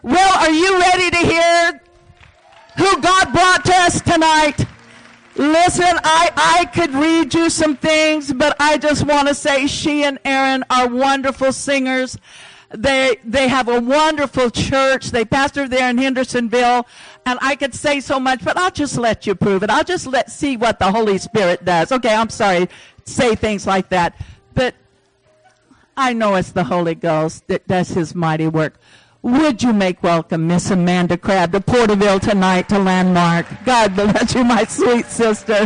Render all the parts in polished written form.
Well, are you ready to hear who God brought to us tonight? Listen, I could read you some things, but I just want to say she and Aaron are wonderful singers. They have a wonderful church. They pastor there in Hendersonville, and I could say so much, but I'll just let you prove it. I'll just see what the Holy Spirit does. Okay, I'm sorry, say things like that, but I know it's the Holy Ghost that does His mighty work. Would you make welcome Miss Amanda Crabb to Porterville tonight to Landmark? God bless you, my sweet sister.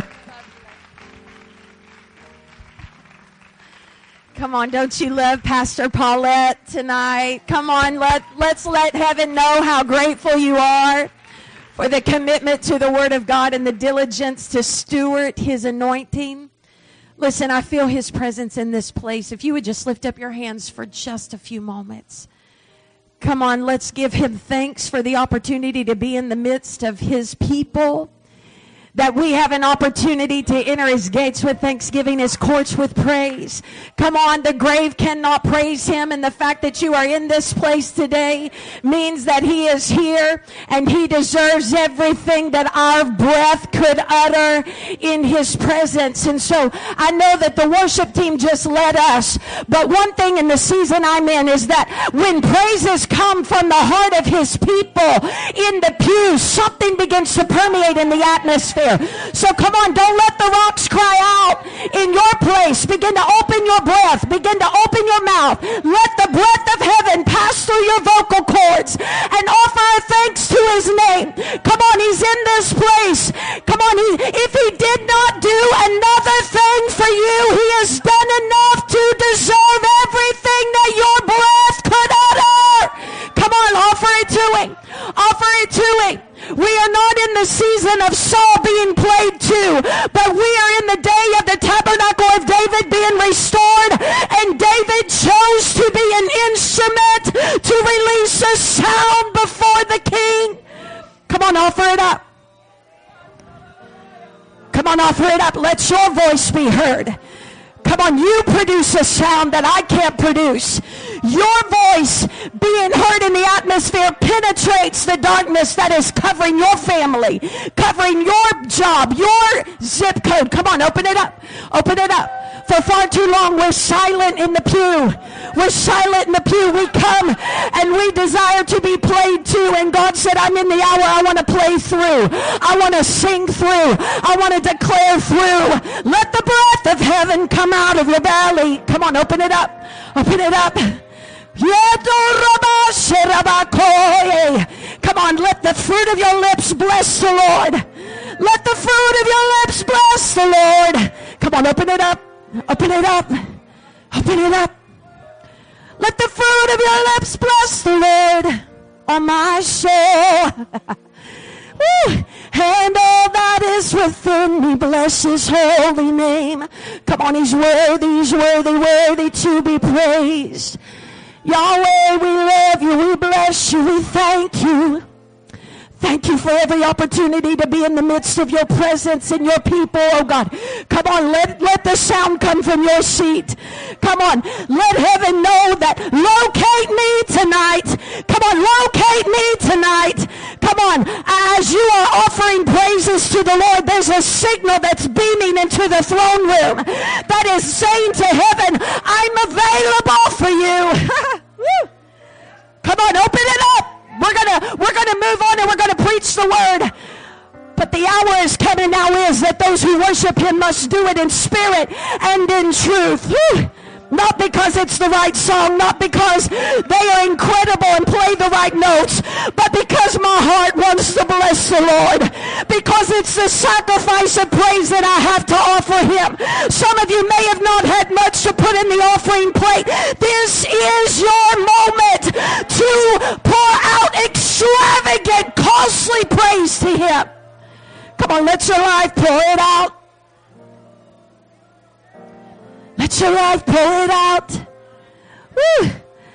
Come on, don't you love Pastor Paulette tonight? Come on, let's let heaven know how grateful you are for the commitment to the Word of God and the diligence to steward His anointing. Listen, I feel His presence in this place. If you would just lift up your hands for just a few moments. Come on, let's give Him thanks for the opportunity to be in the midst of His people. That we have an opportunity to enter His gates with thanksgiving, His courts with praise. Come on, the grave cannot praise Him, and the fact that you are in this place today means that He is here, and He deserves everything that our breath could utter in His presence. And so I know that the worship team just led us, but one thing in the season I'm in is that when praises come from the heart of His people in the pews, something begins to permeate in the atmosphere. So come on, don't let the rocks cry out in your place. Begin to open your breath. Begin to open your mouth. Let the breath of heaven pass through your vocal cords and offer thanks to His name. Come on, He's in this place. Come on, if He did not do another thing for you, He has done enough to deserve everything that your breath could utter. Come on, offer it to Him. Offer it to Him. We are not in the season of Saul being played to, but we are in the day of the tabernacle of David being restored, and David chose to be an instrument to release a sound before the king. Come on, offer it up. Come on, offer it up. Let your voice be heard. Come on, you produce a sound that I can't produce. Your voice being heard in the atmosphere penetrates the darkness that is covering your family, covering your job, your zip code. Come on, open it up. Open it up. For far too long, we're silent in the pew. We're silent in the pew. We come and we desire to be played to. And God said, I'm in the hour. I want to play through. I want to sing through. I want to declare through. Let the breath of heaven come out of your belly. Come on, open it up. Open it up. Come on, let the fruit of your lips bless the Lord. Let the fruit of your lips bless the Lord. Come on, open it up. Open it up. Open it up. Let the fruit of your lips bless the Lord on my soul. Woo. And all that is within me, bless His holy name. Come on, He's worthy, He's worthy, worthy to be praised. Yahweh, we love you, we bless you, we thank you. Thank you for every opportunity to be in the midst of your presence and your people, oh God. Come on, let the sound come from your seat. Come on, let heaven know that locate me tonight. Come on, locate me tonight. Come on, as you are offering praises to the Lord, there's a signal that's beaming into the throne room that is saying to heaven, I'm available for you. Come on, open it up. We're gonna move on and we're gonna preach the word. But the hour is coming now is that those who worship Him must do it in spirit and in truth. Whew. Not because it's the right song, not because they are incredible and play the right notes, but because my heart wants to bless the Lord. Because it's the sacrifice of praise that I have to offer Him. Some of you may have not had much to put in the offering plate. This is your moment to pour out extravagant, costly praise to Him. Come on, let your life pour it out. Let your life pour it out. Woo.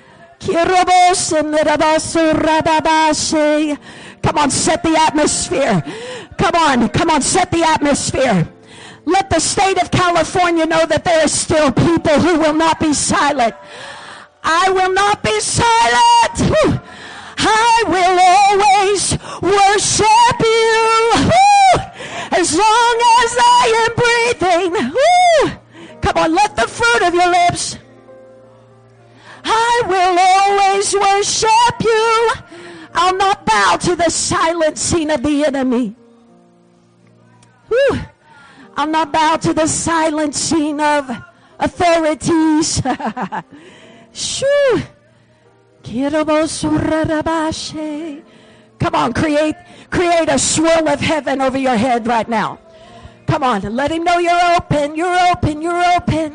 Come on, set the atmosphere. Come on, set the atmosphere. Let the state of California know that there are still people who will not be silent. I will not be silent. Woo. I will always worship you. Woo! As long as I am breathing. Woo! Come on, let the fruit of your lips. I will always worship you. I'll not bow to the silencing of the enemy. Woo! I'll not bow to the silencing of authorities. Shoo! Come on, create a swirl of heaven over your head right now. Come on, let him know you're open, you're open, you're open.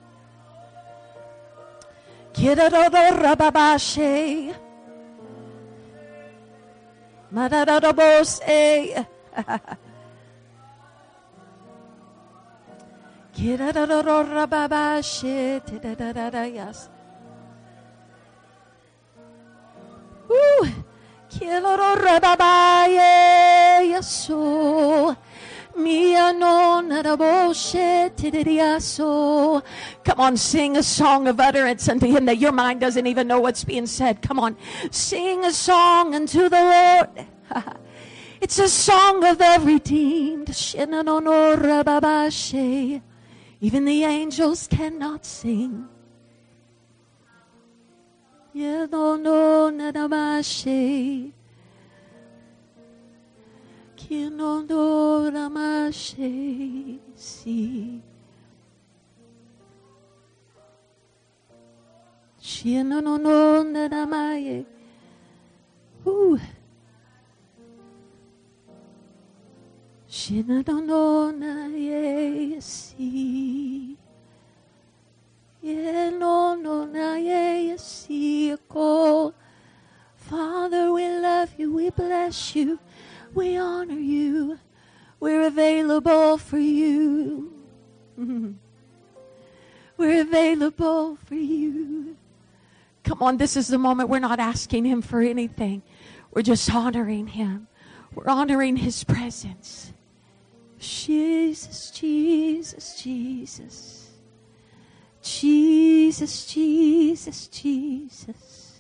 Come on, sing a song of utterance unto him that your mind doesn't even know what's being said. Come on, sing a song unto the Lord. It's a song of the redeemed. Even the angels cannot sing. Ooh. Father, we love you, we bless you, we honor you, we're available for you. We're available for you. Come on, this is the moment. We're not asking him for anything. We're just honoring him. We're honoring his presence. Jesus, Jesus, Jesus. Jesus, Jesus, Jesus.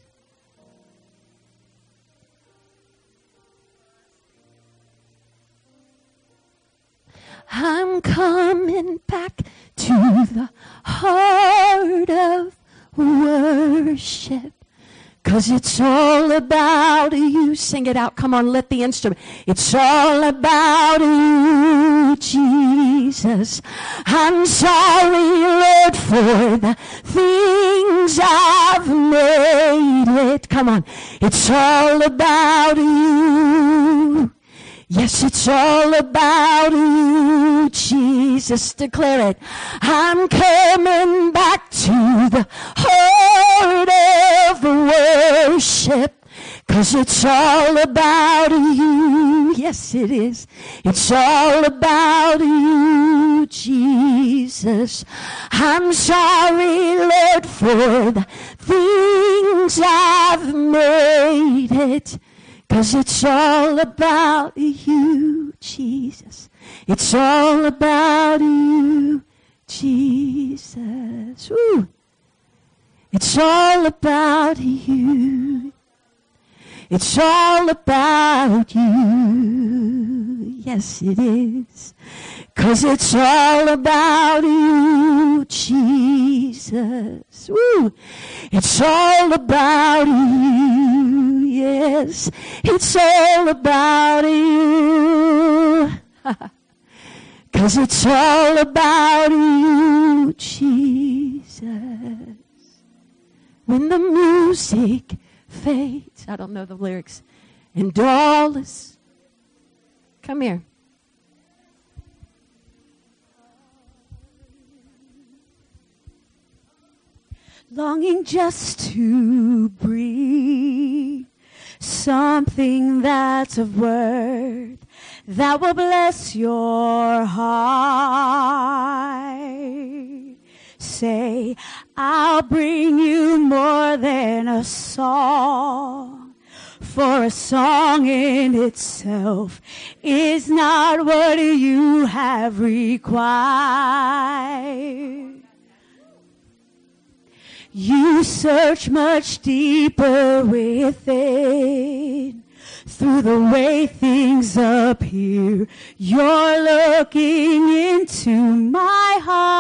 I'm coming back to the heart of worship. 'Cause it's all about you. Sing it out. Come on, let the instrument. It's all about you, Jesus. I'm sorry, Lord, for the things I've made it. Come on. It's all about you. Yes, it's all about you, Jesus. Declare it. I'm coming back to the heart of worship. 'Cause it's all about you. Yes, it is. It's all about you, Jesus. I'm sorry, Lord, for the things I've made it. 'Cause it's all about you, Jesus. It's all about you, Jesus. Woo. It's all about you. It's all about you. Yes, it is. 'Cause it's all about you, Jesus. Woo. It's all about you. Yes, it's all about you. 'Cause it's all about you, Jesus. When the music fades, I don't know the lyrics, and all is, come here. Longing just to breathe something that's of worth that will bless your heart. Say, I'll bring you more than a song, for a song in itself is not what you have required. You search much deeper within. Through the way things appear, you're looking into my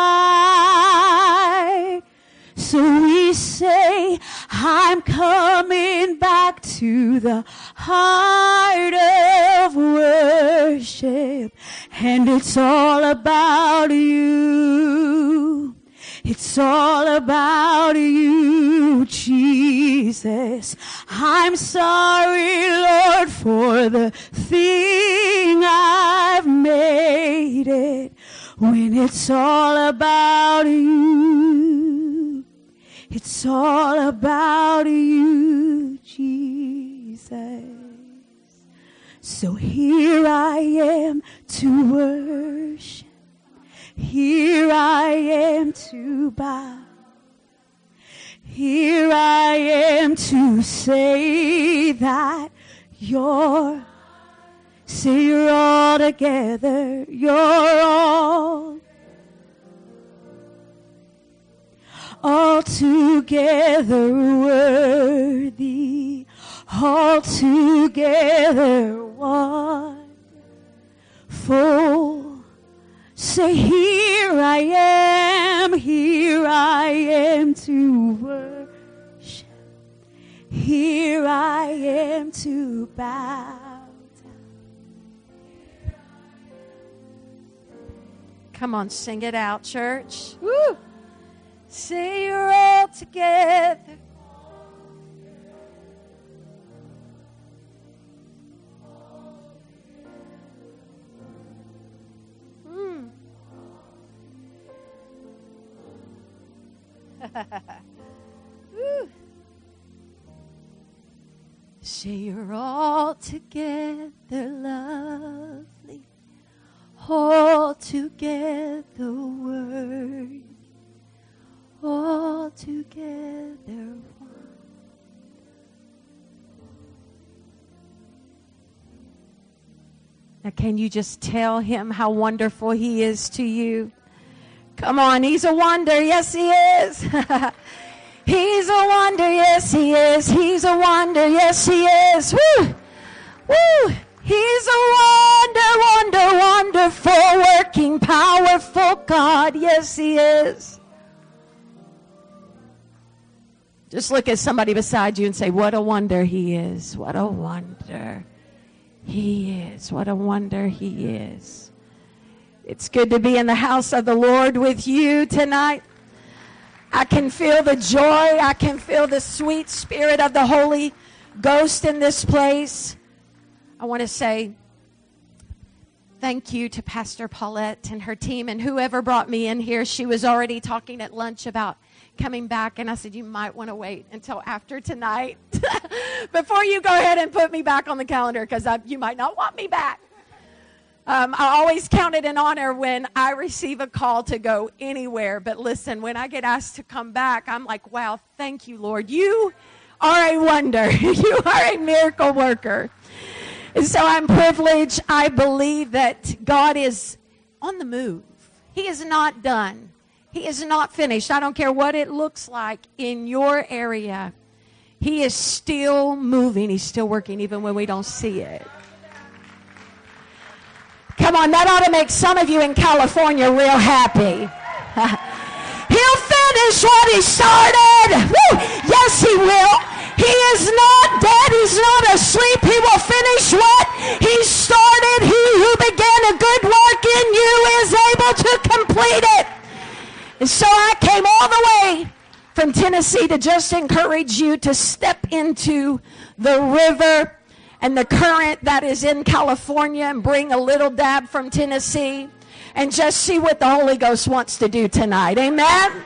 heart. So we say, I'm coming back to the heart of worship. And it's all about you. It's all about you, Jesus. I'm sorry, Lord, for the thing I've made it. When it's all about you, it's all about you, Jesus. So here I am to worship. Here I am to bow. Here I am to say that you're all together. You're all together worthy, all together wonderful. Say, here I am to worship. Here I am to bow down. Come on, sing it out, church. Woo! Say you're all together. Say you're all together lovely, all together worthy, all together one. Now can you just tell him how wonderful he is to you? Come on, he's a wonder. Yes, he is. He's a wonder. Yes, he is. He's a wonder. Yes, he is. Woo! Woo! He's a wonder, wonderful, working, powerful God. Yes, he is. Just look at somebody beside you and say, what a wonder he is. What a wonder he is. What a wonder he is. It's good to be in the house of the Lord with you tonight. I can feel the joy. I can feel the sweet spirit of the Holy Ghost in this place. I want to say thank you to Pastor Paulette and her team and whoever brought me in here. She was already talking at lunch about coming back, and I said, you might want to wait until after tonight before you go ahead and put me back on the calendar, because you might not want me back. I always count it an honor when I receive a call to go anywhere. But listen, when I get asked to come back, I'm like, wow, thank you, Lord. You are a wonder. You are a miracle worker. And so I'm privileged. I believe that God is on the move. He is not done. He is not finished. I don't care what it looks like in your area. He is still moving. He's still working even when we don't see it. Come on, that ought to make some of you in California real happy. He'll finish what he started. Woo! Yes, he will. He is not dead. He's not asleep. He will finish what he started. He who began a good work in you is able to complete it. And so I came all the way from Tennessee to just encourage you to step into the river and the current that is in California and bring a little dab from Tennessee and just see what the Holy Ghost wants to do tonight. Amen?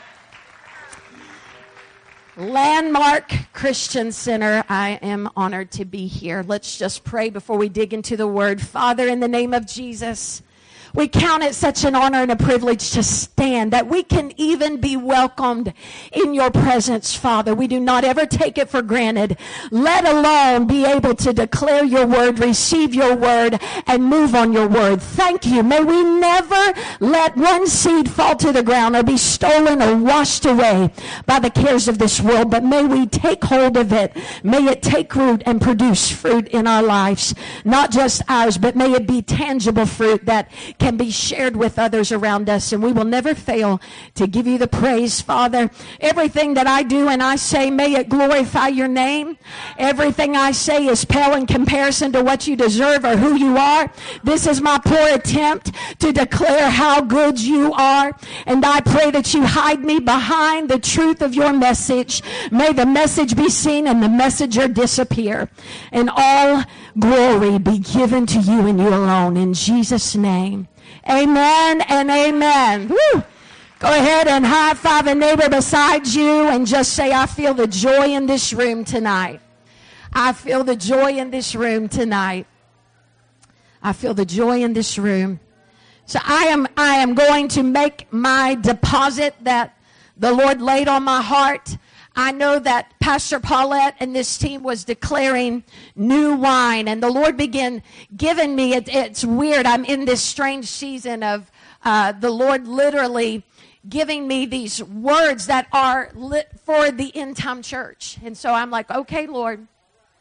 Landmark Christian Center, I am honored to be here. Let's just pray before we dig into the Word. Father, in the name of Jesus, We count it such an honor and a privilege to stand, that we can even be welcomed in your presence, Father. We do not ever take it for granted, let alone be able to declare your word, receive your word, and move on your word. Thank you. May we never let one seed fall to the ground or be stolen or washed away by the cares of this world, but may we take hold of it. May it take root and produce fruit in our lives. Not just ours, but may it be tangible fruit that can be shared with others around us, and we will never fail to give you the praise, Father. Everything that I do and I say, may it glorify your name. Everything I say is pale in comparison to what you deserve or who you are. This is my poor attempt to declare how good you are, and I pray that you hide me behind the truth of your message. May the message be seen and the messenger disappear, and all glory be given to you and you alone. In Jesus' name, amen and amen. Woo! Go ahead and high five a neighbor beside you and just say, I feel the joy in this room tonight. I feel the joy in this room tonight. I feel the joy in this room. So I am going to make my deposit that the Lord laid on my heart. I know that Pastor Paulette and this team was declaring new wine, and the Lord began giving me, it's weird, I'm in this strange season of the Lord literally giving me these words that are for the end time church. And so I'm like, okay, Lord,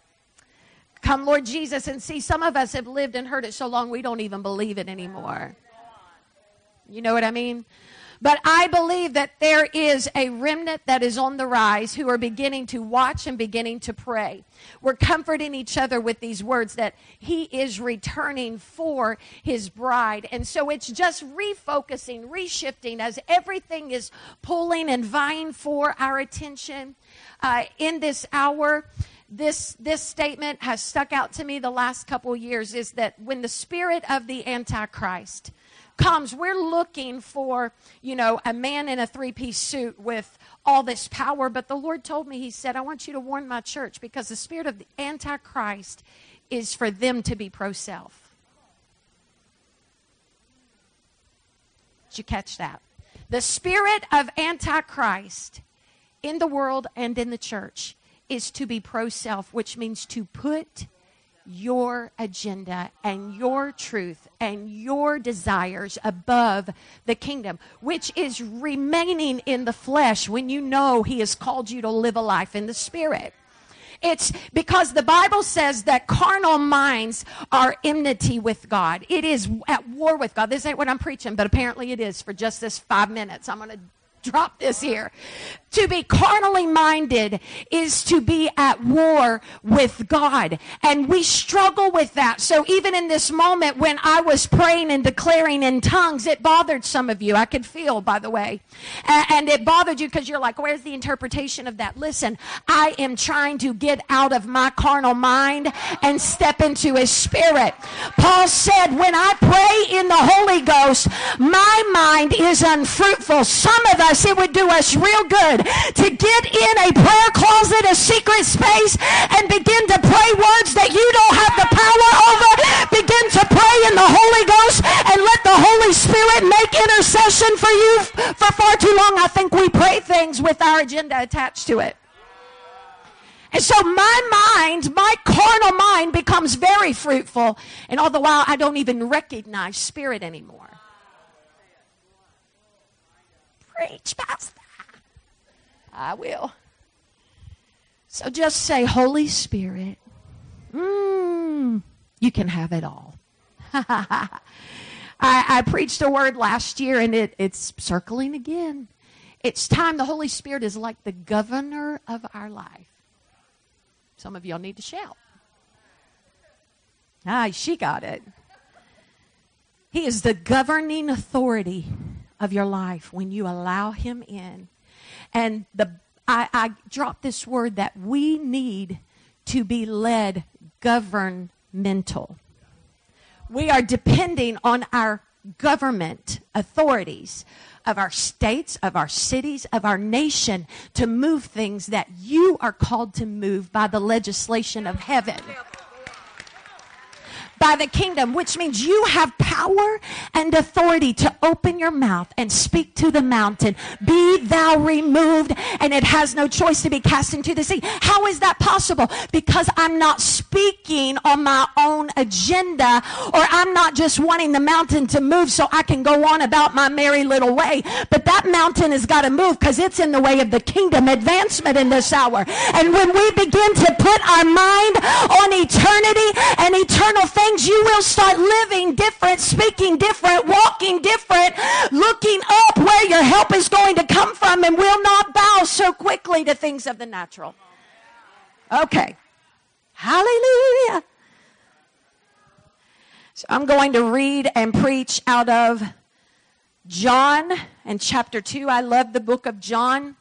come, Lord Jesus. And see, some of us have lived and heard it so long we don't even believe it anymore. You know what I mean? But I believe that there is a remnant that is on the rise who are beginning to watch and beginning to pray. We're comforting each other with these words that he is returning for his bride. And so it's just refocusing, reshifting as everything is pulling and vying for our attention in this hour. This statement has stuck out to me the last couple of years, is that when the spirit of the Antichrist comes, we're looking for, a man in a three-piece suit with all this power. But the Lord told me, he said, I want you to warn my church, because the spirit of the Antichrist is for them to be pro-self. Did you catch that? The spirit of Antichrist in the world and in the church is to be pro-self, which means to put your agenda and your truth and your desires above the kingdom, which is remaining in the flesh when you know he has called you to live a life in the spirit. It's because the Bible says that carnal minds are enmity with God. It is at war with God. This ain't what I'm preaching, but apparently it is for just this 5 minutes. I'm going to drop this here. To be carnally minded is to be at war with God. And we struggle with that. So even in this moment when I was praying and declaring in tongues, it bothered some of you. I could feel, by the way. And it bothered you because you're like, where's the interpretation of that? Listen, I am trying to get out of my carnal mind and step into his spirit. Paul said, when I pray in the Holy Ghost, my mind is unfruitful. Some of us, it would do us real good to get in a prayer closet, a secret space, and begin to pray words that you don't have the power over. Begin to pray in the Holy Ghost and let the Holy Spirit make intercession for you. For far too long, I think we pray things with our agenda attached to it. And so my carnal mind becomes very fruitful, and all the while I don't even recognize spirit anymore. Preach, Pastor. I will. So just say, Holy Spirit, you can have it all. I preached a word last year, and it's circling again. It's time. The Holy Spirit is like the governor of our life. Some of y'all need to shout. She got it. He is the governing authority of your life when you allow him in. And I dropped this word that we need to be led governmental. We are depending on our government authorities of our states, of our cities, of our nation to move things that you are called to move by the legislation of heaven. by the kingdom, which means you have power and authority to open your mouth and speak to the mountain, be thou removed, and it has no choice to be cast into the sea. How is that possible? Because I'm not speaking on my own agenda, or I'm not just wanting the mountain to move so I can go on about my merry little way, but that mountain has got to move because it's in the way of the kingdom advancement in this hour. And when we begin to put our mind on eternity and eternal things, you will start living different, speaking different, walking different, looking up where your help is going to come from, and will not bow so quickly to things of the natural. Okay. Hallelujah. So I'm going to read and preach out of John and chapter 2. I love the book of John.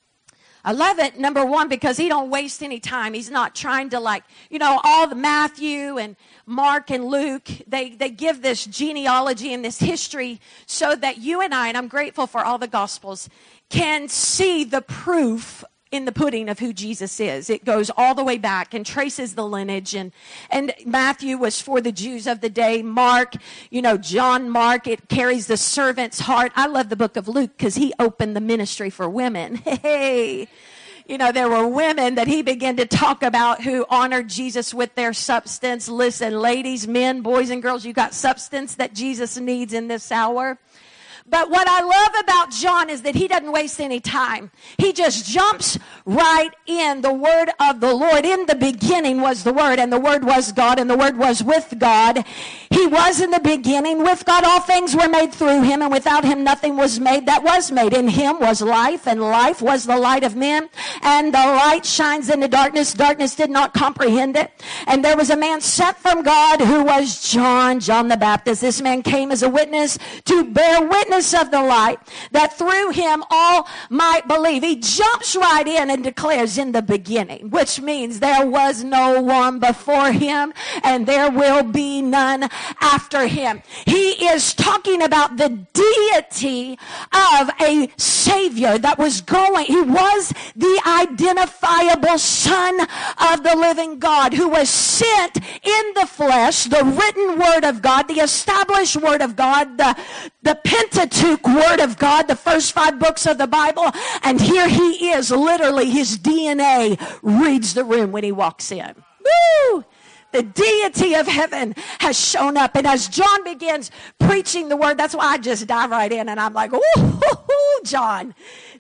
I love it, number one, because he don't waste any time. He's not trying to all the Matthew and Mark and Luke, they give this genealogy and this history so that you and I, and I'm grateful for all the Gospels, can see the proof in the pudding of who Jesus is. It goes all the way back and traces the lineage. And Matthew was for the Jews of the day. Mark, John Mark, it carries the servant's heart. I love the book of Luke because he opened the ministry for women. Hey, there were women that he began to talk about who honored Jesus with their substance. Listen, ladies, men, boys, and girls, you got substance that Jesus needs in this hour. But what I love about John is that he doesn't waste any time. He just jumps right in the word of the Lord. In the beginning was the Word, and the Word was God, and the Word was with God. He was in the beginning with God. All things were made through him, and without him nothing was made that was made. In him was life, and life was the light of men. And the light shines in the darkness. Darkness did not comprehend it. And there was a man sent from God who was John the Baptist. This man came as a witness to bear witness of the light, that through him all might believe. He jumps right in and declares in the beginning, which means there was no one before him and there will be none after him. He is talking about the deity of a Savior that was going. He was the identifiable Son of the living God who was sent in the flesh, the written Word of God, the established Word of God, the Pentateuch Word of God, the first 5 books of the Bible. And here he is, literally his DNA reads the room when he walks in. Woo! The deity of heaven has shown up. And as John begins preaching the word, that's why I just dive right in and I'm like, ooh, John.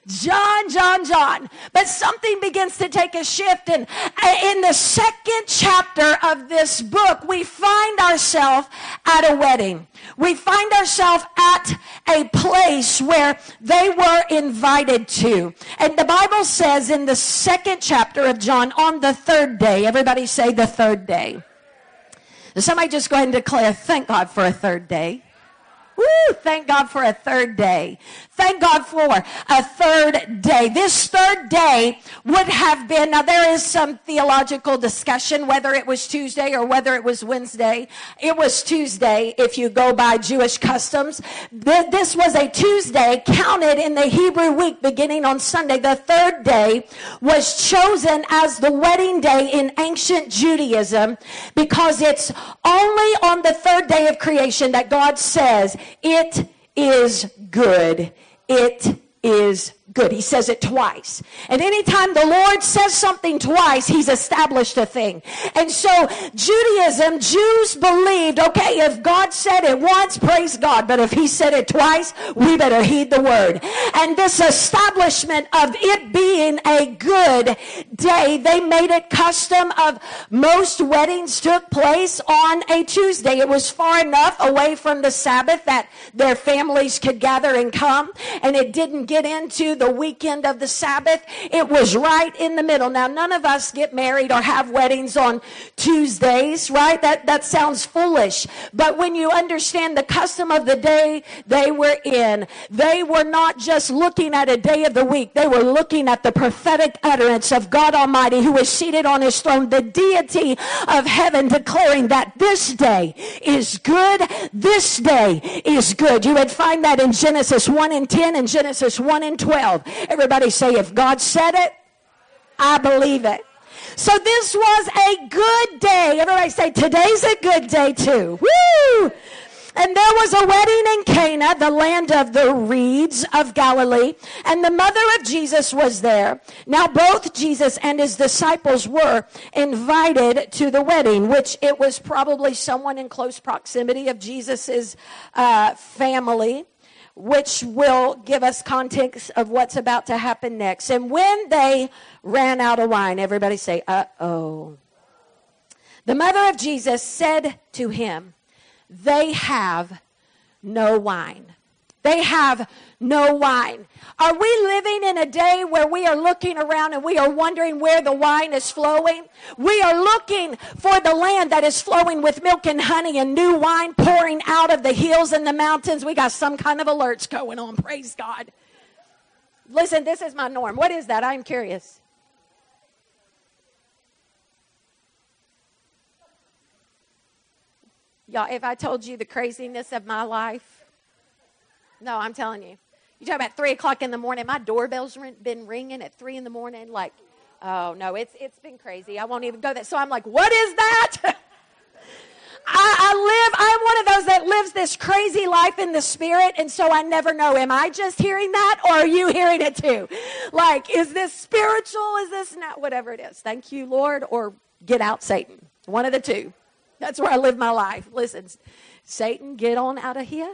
But something begins to take a shift. And in the second chapter of this book, we find ourselves at a wedding. We find ourselves at a place where they were invited to. And the Bible says in the second chapter of John, on the third day, everybody say the third day. Somebody just go ahead and declare, thank God for a third day. Woo, thank God for a third day. Thank God for a third day. This third day would have been, now there is some theological discussion whether it was Tuesday or whether it was Wednesday. It was Tuesday if you go by Jewish customs. This was a Tuesday counted in the Hebrew week beginning on Sunday. The third day was chosen as the wedding day in ancient Judaism because it's only on the third day of creation that God says, it is good. It is good. He says it twice. And anytime the Lord says something twice, he's established a thing. And so Judaism, Jews believed, okay, if God said it once, praise God. But if he said it twice, we better heed the word. And this establishment of it being a good day, they made it custom of most weddings took place on a Tuesday. It was far enough away from the Sabbath that their families could gather and come. And it didn't get into the weekend of the Sabbath. It was right in the middle. Now, none of us get married or have weddings on Tuesdays, right? That sounds foolish. But when you understand the custom of the day they were in, they were not just looking at a day of the week. They were looking at the prophetic utterance of God Almighty who is seated on his throne, the deity of heaven, declaring that this day is good. This day is good. You would find that in Genesis 1:10 and Genesis 1:12. Everybody say, if God said it, I believe it. So this was a good day. Everybody say, today's a good day too. Woo! And there was a wedding in Cana, the land of the reeds of Galilee, and the mother of Jesus was there. Now both Jesus and his disciples were invited to the wedding, which it was probably someone in close proximity of Jesus's family, which will give us context of what's about to happen next. And when they ran out of wine, everybody say, uh-oh. The mother of Jesus said to him, they have no wine. They have no wine. Are we living in a day where we are looking around and we are wondering where the wine is flowing? We are looking for the land that is flowing with milk and honey and new wine pouring out of the hills and the mountains. We got some kind of alerts going on. Praise God. Listen, this is my norm. What is that? I'm curious. Y'all, if I told you the craziness of my life, no, I'm telling you. You talk about 3 o'clock in the morning. My doorbell's been ringing at 3 in the morning. Like, oh, no, it's been crazy. I won't even go there. So I'm like, what is that? I'm one of those that lives this crazy life in the spirit, and so I never know, am I just hearing that, or are you hearing it too? Like, is this spiritual? Is this not? Whatever it is. Thank you, Lord, or get out, Satan. One of the two. That's where I live my life. Listen, Satan, get on out of here.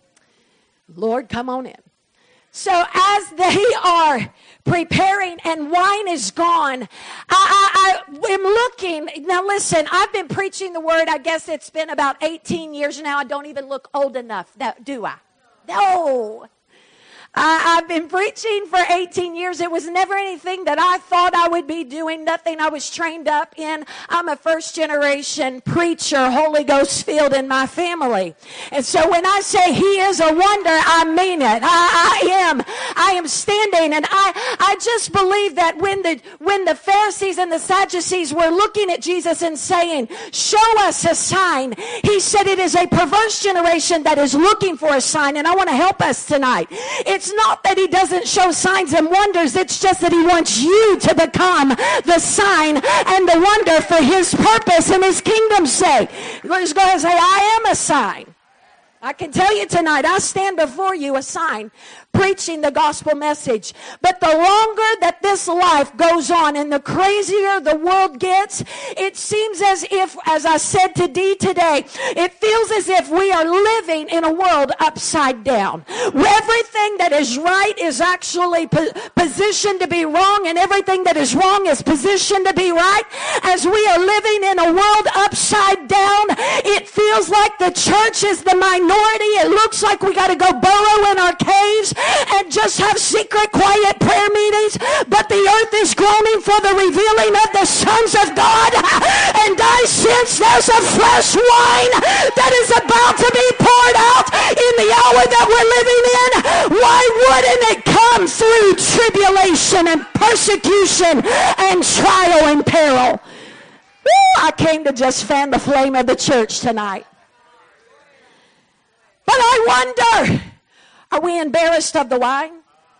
Lord, come on in. So as they are preparing and wine is gone, I am looking. Now listen, I've been preaching the word. I guess it's been about 18 years now. I don't even look old enough, do I? No. I've been preaching for 18 years. It was never anything that I thought I would be doing, nothing I was trained up in. I'm a first-generation preacher, Holy Ghost filled in my family. And so when I say he is a wonder, I mean it. I am standing, and I just believe that when the Pharisees and the Sadducees were looking at Jesus and saying, show us a sign, he said it is a perverse generation that is looking for a sign, and I want to help us tonight. It's not that he doesn't show signs and wonders. It's just that he wants you to become the sign and the wonder for his purpose and his kingdom's sake. Let's go ahead and say, I am a sign. I can tell you tonight, I stand before you a sign, preaching the gospel message. But the longer that this life goes on and the crazier the world gets, it seems as if, as I said to Dee today, it feels as if we are living in a world upside down. Where everything that is right is actually positioned to be wrong, and everything that is wrong is positioned to be right. As we are living in a world upside down, it feels like the church is the minority. It looks like we got to go burrow in our caves and just have secret, quiet prayer meetings, but the earth is groaning for the revealing of the sons of God, and I sense there's a fresh wine that is about to be poured out in the hour that we're living in. Why wouldn't it come through tribulation and persecution and trial and peril? Woo, I came to just fan the flame of the church tonight. But I wonder, are we embarrassed of the wine?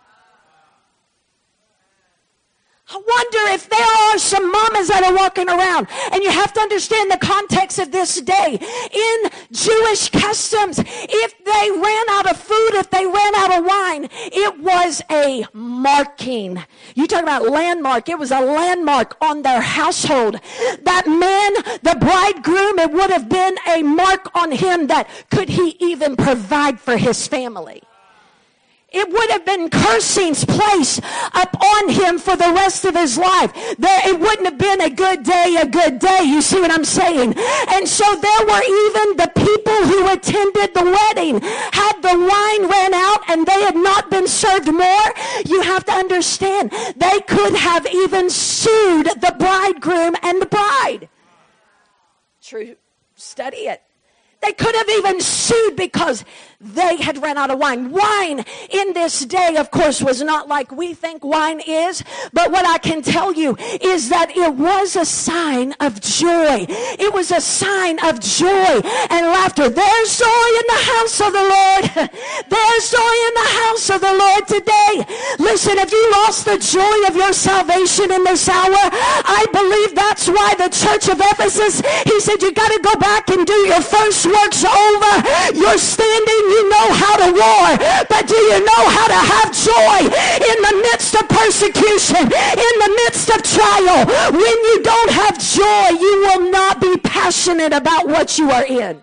I wonder if there are some mamas that are walking around, and you have to understand the context of this day. In Jewish customs, if they ran out of food, if they ran out of wine, it was a marking. You talk about landmark. It was a landmark on their household. That man, the bridegroom, it would have been a mark on him that could he even provide for his family. It would have been cursings placed upon him for the rest of his life. It wouldn't have been a good day, a good day. You see what I'm saying? And so there were even the people who attended the wedding. Had the wine ran out and they had not been served more, you have to understand, they could have even sued the bridegroom and the bride. True. Study it. They could have even sued because they had run out of wine. Wine in this day, of course, was not like we think wine is. But what I can tell you is that it was a sign of joy. It was a sign of joy and laughter. There's joy in the house of the Lord. There's joy in the house of the Lord today. Listen, if you lost the joy of your salvation in this hour, I believe that's why the church of Ephesus, he said, you got to go back and do your first works over. You're standing, you know how to war, but do you know how to have joy in the midst of persecution, in the midst of trial? When you don't have joy, you will not be passionate about what you are in.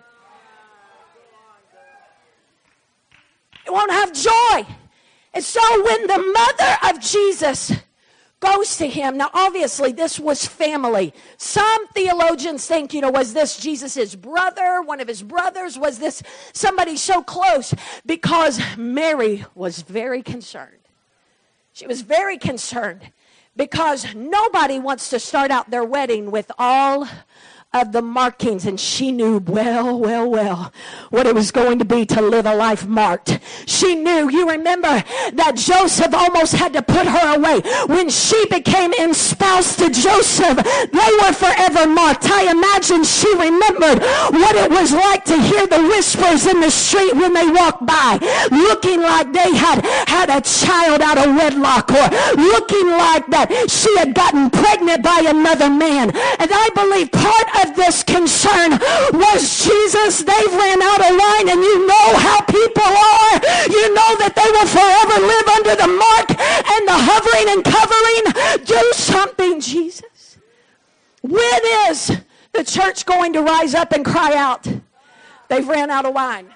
You won't have joy. And so when the mother of Jesus goes to him, now obviously this was family. Some theologians think, was this Jesus' brother, one of his brothers? Was this somebody so close? Because Mary was very concerned. She was very concerned because nobody wants to start out their wedding with all of the markings, and she knew well what it was going to be to live a life marked. She knew, you remember that Joseph almost had to put her away. When she became espoused to Joseph, they were forever marked. I imagine she remembered what it was like to hear the whispers in the street when they walked by, looking like they had a child out of wedlock, or looking like that she had gotten pregnant by another man. And I believe part of this concern was Jesus. They've ran out of wine, and you know how people are. You know that they will forever live under the mark and the hovering and covering. Do something, Jesus. When is the church going to rise up and cry out? They've ran out of wine.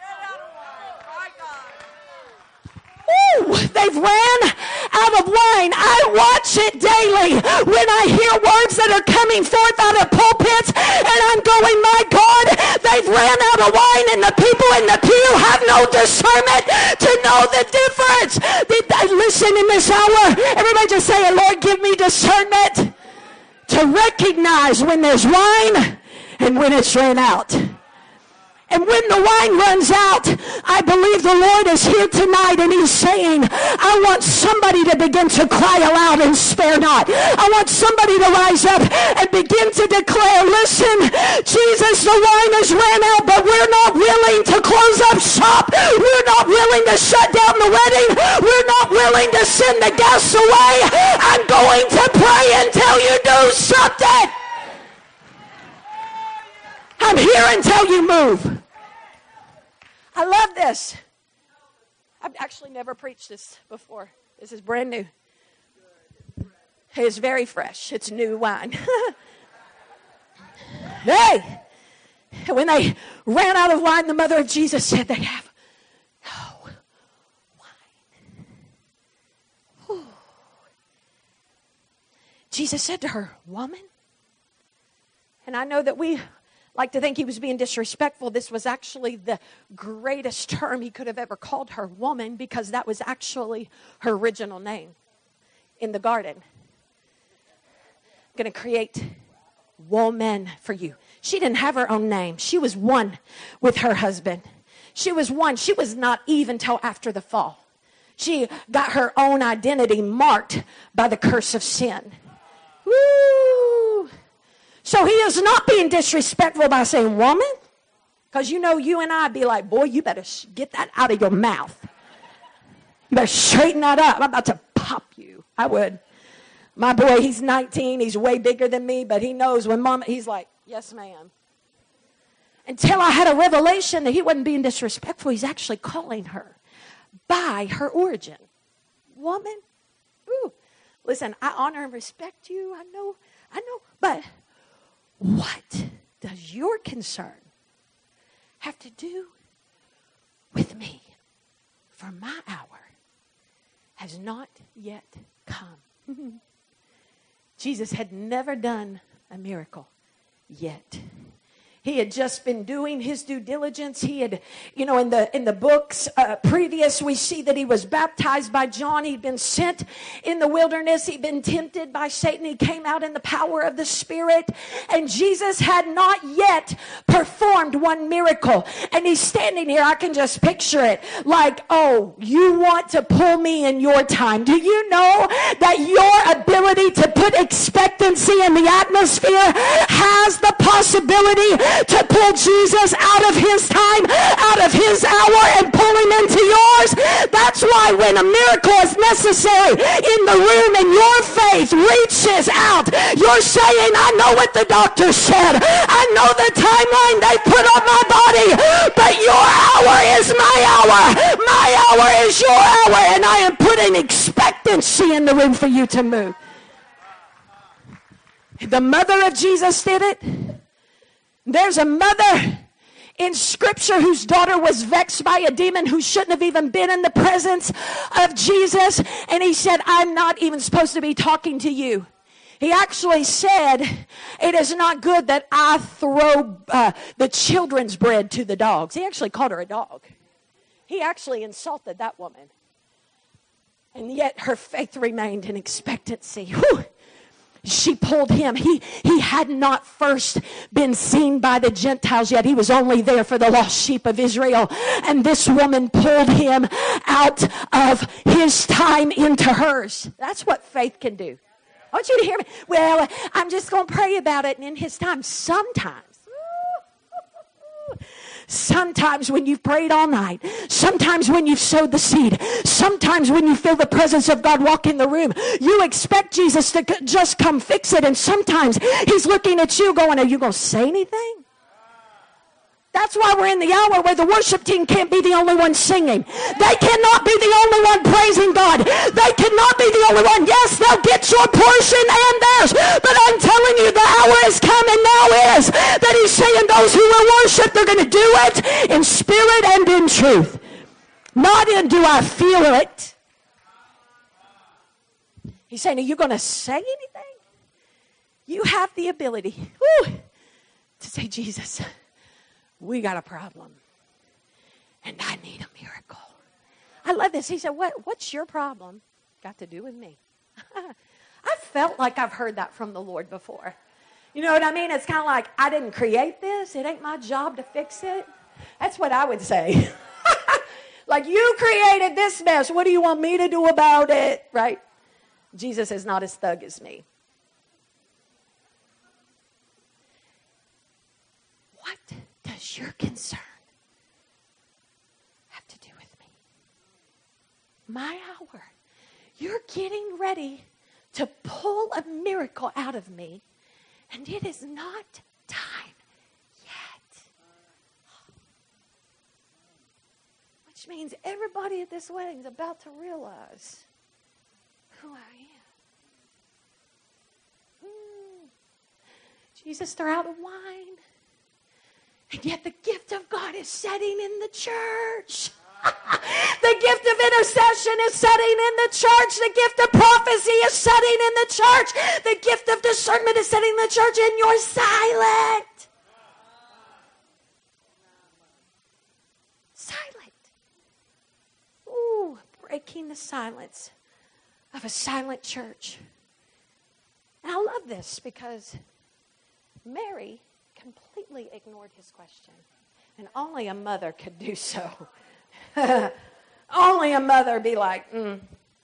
Ooh, they've ran out of wine. I watch it daily when I hear words that are coming forth out of pulpits, and I'm going, my God, they've ran out of wine, and the people in the pew have no discernment to know the difference. Listen, in this hour, everybody just say, Lord, give me discernment to recognize when there's wine and when it's ran out. And when the wine runs out, I believe the Lord is here tonight, and he's saying, I want somebody to begin to cry aloud and spare not. I want somebody to rise up and begin to declare, listen, Jesus, the wine has ran out, but we're not willing to close up shop. We're not willing to shut down the wedding. We're not willing to send the guests away. I'm going to pray until you do something. I'm here until you move. I love this. I've actually never preached this before. This is brand new. It's very fresh. It's new wine. Hey! When they ran out of wine, the mother of Jesus said, they have no wine. Whew. Jesus said to her, woman. And I know that we like to think he was being disrespectful. This was actually the greatest term he could have ever called her, woman, because that was actually her original name in the garden. I'm going to create woman for you. She didn't have her own name. She was one with her husband. She was one. She was not Eve until after the fall. She got her own identity marked by the curse of sin. Woo! So he is not being disrespectful by saying woman. Because you and I be like, boy, you better get that out of your mouth. You better straighten that up. I'm about to pop you. I would. My boy, he's 19. He's way bigger than me. But he knows when mom, he's like, yes, ma'am. Until I had a revelation that he wasn't being disrespectful. He's actually calling her by her origin. Woman. Ooh. Listen, I honor and respect you. I know. But what does your concern have to do with me? For my hour has not yet come. Jesus had never done a miracle yet. He had just been doing his due diligence. He had, in the books previous, we see that he was baptized by John. He'd been sent in the wilderness. He'd been tempted by Satan. He came out in the power of the Spirit. And Jesus had not yet performed performed one miracle. And he's standing here. I can just picture it like, oh, you want to pull me in your time. Do you know that your ability to put expectancy in the atmosphere has the possibility to pull Jesus out of his time, out of his hour, and pull him into yours? That's why when a miracle is necessary in the room and your faith reaches out, you're saying, I know what the doctor said. I know the timeline they put on my body, but your hour is my hour. My hour is your hour, and I am putting expectancy in the room for you to move. The mother of Jesus did it. There's a mother in Scripture whose daughter was vexed by a demon who shouldn't have even been in the presence of Jesus. And he said, I'm not even supposed to be talking to you. He actually said, it is not good that I throw the children's bread to the dogs. He actually called her a dog. He actually insulted that woman. And yet her faith remained in expectancy. Whew. She pulled him. He had not first been seen by the Gentiles yet. He was only there for the lost sheep of Israel. And this woman pulled him out of his time into hers. That's what faith can do. I want you to hear me. Well, I'm just going to pray about it. And in his time, sometimes when you've prayed all night, sometimes when you've sowed the seed, sometimes when you feel the presence of God walk in the room, you expect Jesus to just come fix it. And sometimes he's looking at you going, are you going to say anything? That's why we're in the hour where the worship team can't be the only one singing. They cannot be the only one praising God. They cannot be the only one. Yes, they'll get your portion and theirs. But I'm telling you, the hour is coming now is that he's saying those who will worship, they're going to do it in spirit and in truth. Not in do I feel it. He's saying, are you going to say anything? You have the ability to say, Jesus, we got a problem, and I need a miracle. I love this. He said, what's your problem got to do with me? I felt like I've heard that from the Lord before. You know what I mean? It's kind of like, I didn't create this. It ain't my job to fix it. That's what I would say. Like, you created this mess. What do you want me to do about it? Right? Jesus is not as thug as me. What does your concern have to do with me? My hour. You're getting ready to pull a miracle out of me, and it is not time yet. Which means everybody at this wedding is about to realize who I am. Jesus, they're out of wine. And yet the gift of God is setting in the church. The gift of intercession is setting in the church. The gift of prophecy is setting in the church. The gift of discernment is setting in the church, and you're silent. Silent. Ooh, breaking the silence of a silent church. And I love this because Mary completely ignored his question. And only a mother could do so. Only a mother be like, And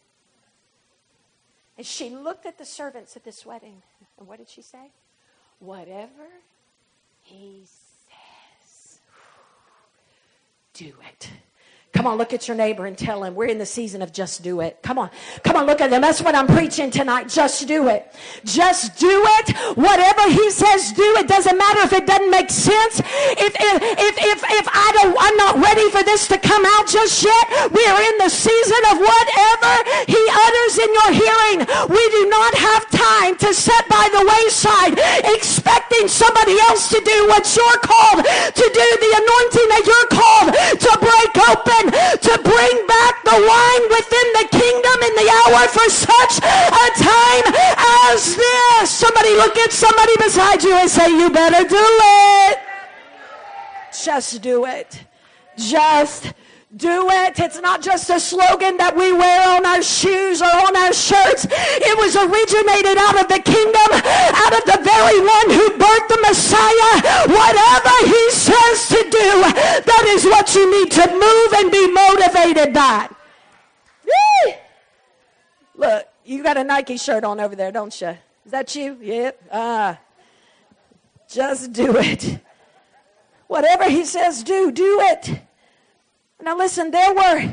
she looked at the servants at this wedding. And what did she say? Whatever he says, do it. Come on, look at your neighbor and tell him we're in the season of just do it. Come on, look at them. That's what I'm preaching tonight. Just do it. Just do it. Whatever he says, do it. Doesn't matter if it doesn't make sense. If I'm not ready for this to come out just yet. We are in the season of whatever he utters in your hearing. We do not have time to sit by the wayside expecting somebody else to do what you're called to do. The anointing that you're called to break open, to bring back the wine within the kingdom in the hour for such a time as this. Somebody look at somebody beside you and say, you better do it. Just do it. Just Do it. It's not just a slogan that we wear on our shoes or on our shirts. It was originated out of the kingdom, out of the very one who birthed the Messiah. Whatever he says to do, that is what you need to move and be motivated by. Yee! Look, you got a Nike shirt on over there, don't you? Is that you? Yep. Just do it. Whatever he says do it. Now listen, there were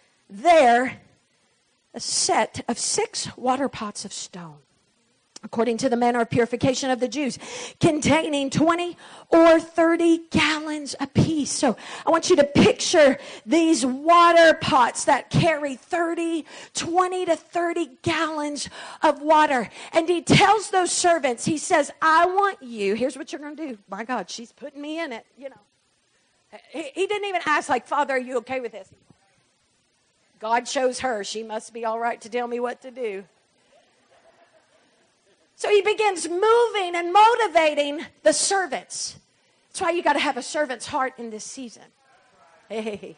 a set of 6 water pots of stone, according to the manner of purification of the Jews, containing 20 or 30 gallons apiece. So I want you to picture these water pots that carry 20 to 30 gallons of water. And he tells those servants, he says, I want you, here's what you're going to do. My God, she's putting me in it, you know. He didn't even ask, like, Father, are you okay with this? God chose her. She must be all right to tell me what to do. So he begins moving and motivating the servants. That's why you got to have a servant's heart in this season. Hey.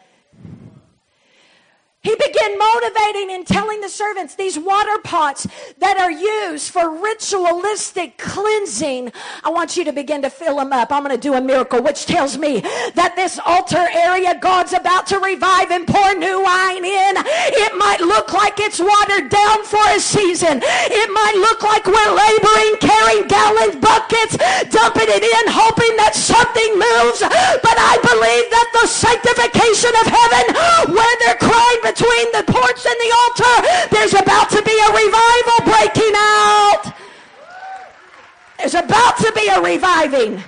He began motivating and telling the servants, these water pots that are used for ritualistic cleansing, I want you to begin to fill them up. I'm going to do a miracle, which tells me that this altar area God's about to revive and pour new wine in. It might look like it's watered down for a season. It might look like we're laboring, carrying gallon buckets, dumping it in, hoping that something moves. But I believe that the sanctification of heaven, where they're crying between the porch and the altar, there's about to be a revival breaking out. There's about to be a reviving.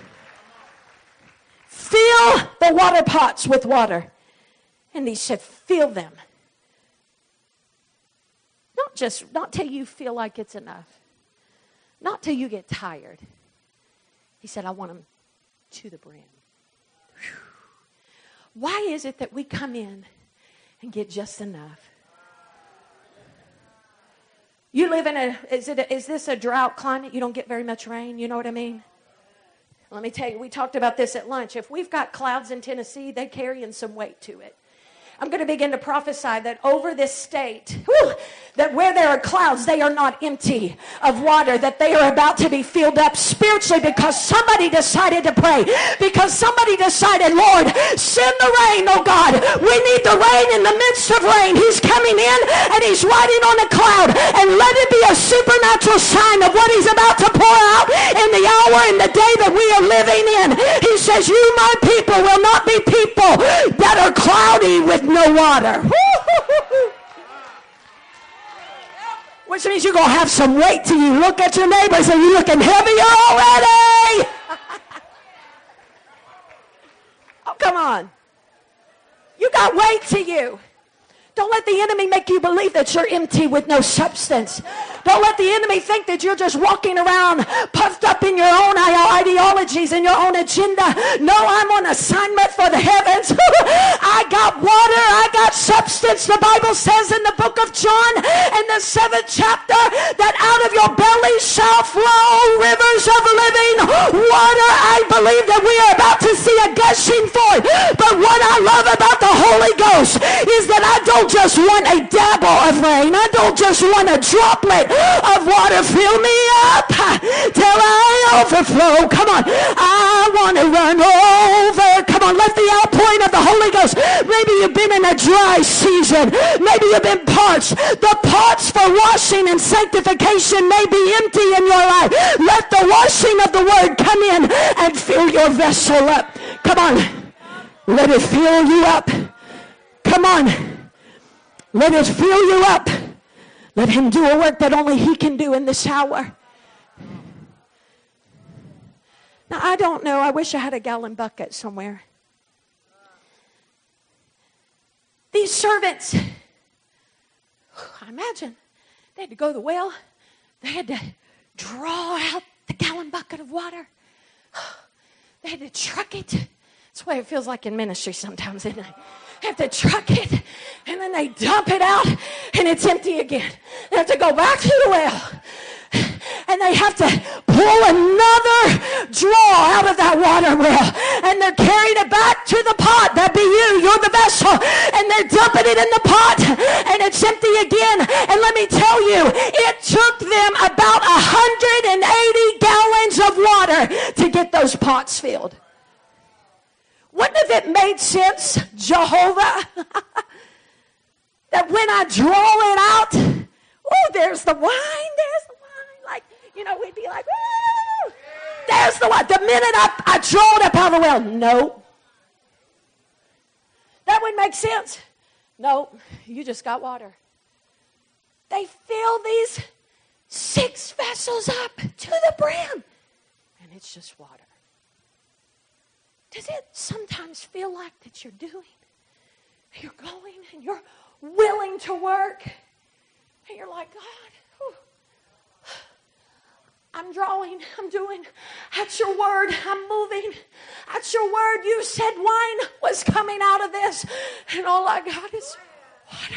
Fill the water pots with water. And he said, fill them. Not till you feel like it's enough. Not till you get tired. He said, I want them to the brim. Whew. Why is it that we come in and get just enough? You live in is this a drought climate? You don't get very much rain. You know what I mean? Let me tell you, we talked about this at lunch. If we've got clouds in Tennessee, they're carrying some weight to it. I'm going to begin to prophesy that over this state, that where there are clouds, they are not empty of water, that they are about to be filled up spiritually because somebody decided to pray, because somebody decided, Lord, send the rain, oh God. We need the rain in the midst of rain. He's coming in and he's riding on a cloud, and let it be a supernatural sign of what he's about to pour out in the hour and the day that we are living in. He says, you, my people, will not be people that are cloudy with no water. Which means you're going to have some weight to you. Look at your neighbor and say, you're looking heavier already. Oh, come on. You got weight to you. Don't let the enemy make you believe that you're empty with no substance. Don't let the enemy think that you're just walking around puffed up in your own ideologies and your own agenda. No, I'm on assignment for the heavens. I got water. I got substance. The Bible says in the book of John in the 7th chapter that out of your belly shall flow rivers of living water. I believe that we are about to see a gushing forth. But what I love about the Holy Ghost is that I don't just want a dabble of rain. I don't just want a droplet of water. Fill me up till I overflow. Come on. I want to run over. Come on. Let the outpouring of the Holy Ghost. Maybe you've been in a dry season. Maybe you've been parched. The pots for washing and sanctification may be empty in your life. Let the washing of the word come in and fill your vessel up. Come on. Let it fill you up. Come on. Let it fill you up. Let him do a work that only he can do in this hour. Now, I don't know. I wish I had a gallon bucket somewhere. These servants, I imagine, they had to go to the well. They had to draw out the gallon bucket of water. They had to truck it. That's the way it feels like in ministry sometimes, isn't it? They have to truck it, and then they dump it out, and it's empty again. They have to go back to the well, and they have to pull another draw out of that water well, and they're carrying it back to the pot. That be you. You're the vessel. and they're dumping it in the pot, and it's empty again. And let me tell you, it took them about 180 gallons of water to get those pots filled. Wouldn't have it made sense, Jehovah, that when I draw it out, oh, there's the wine, there's the wine. Like, we'd be like, woo, there's the wine. The minute I draw it up out of the well, no. That wouldn't make sense. No, you just got water. They fill these 6 vessels up to the brim, and it's just water. Does it sometimes feel like that you're going and you're willing to work, and you're like, God, whew, I'm drawing, I'm doing, at your word, I'm moving, at your word, you said wine was coming out of this, and all I got is water.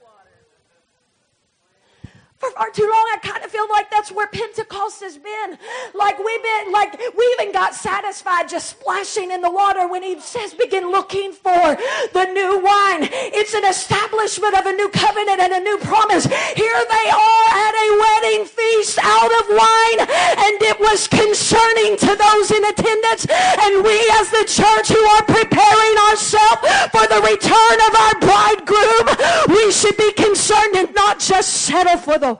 For far too long, I kind of feel like that's where Pentecost has been. Like we even got satisfied just splashing in the water when he says begin looking for the new wine. It's an establishment of a new covenant and a new promise. Here they are at a wedding feast out of wine, and it was concerning to those in attendance. And we as the church who are preparing ourselves for the return of our bridegroom, we should be concerned and not just settle for the water.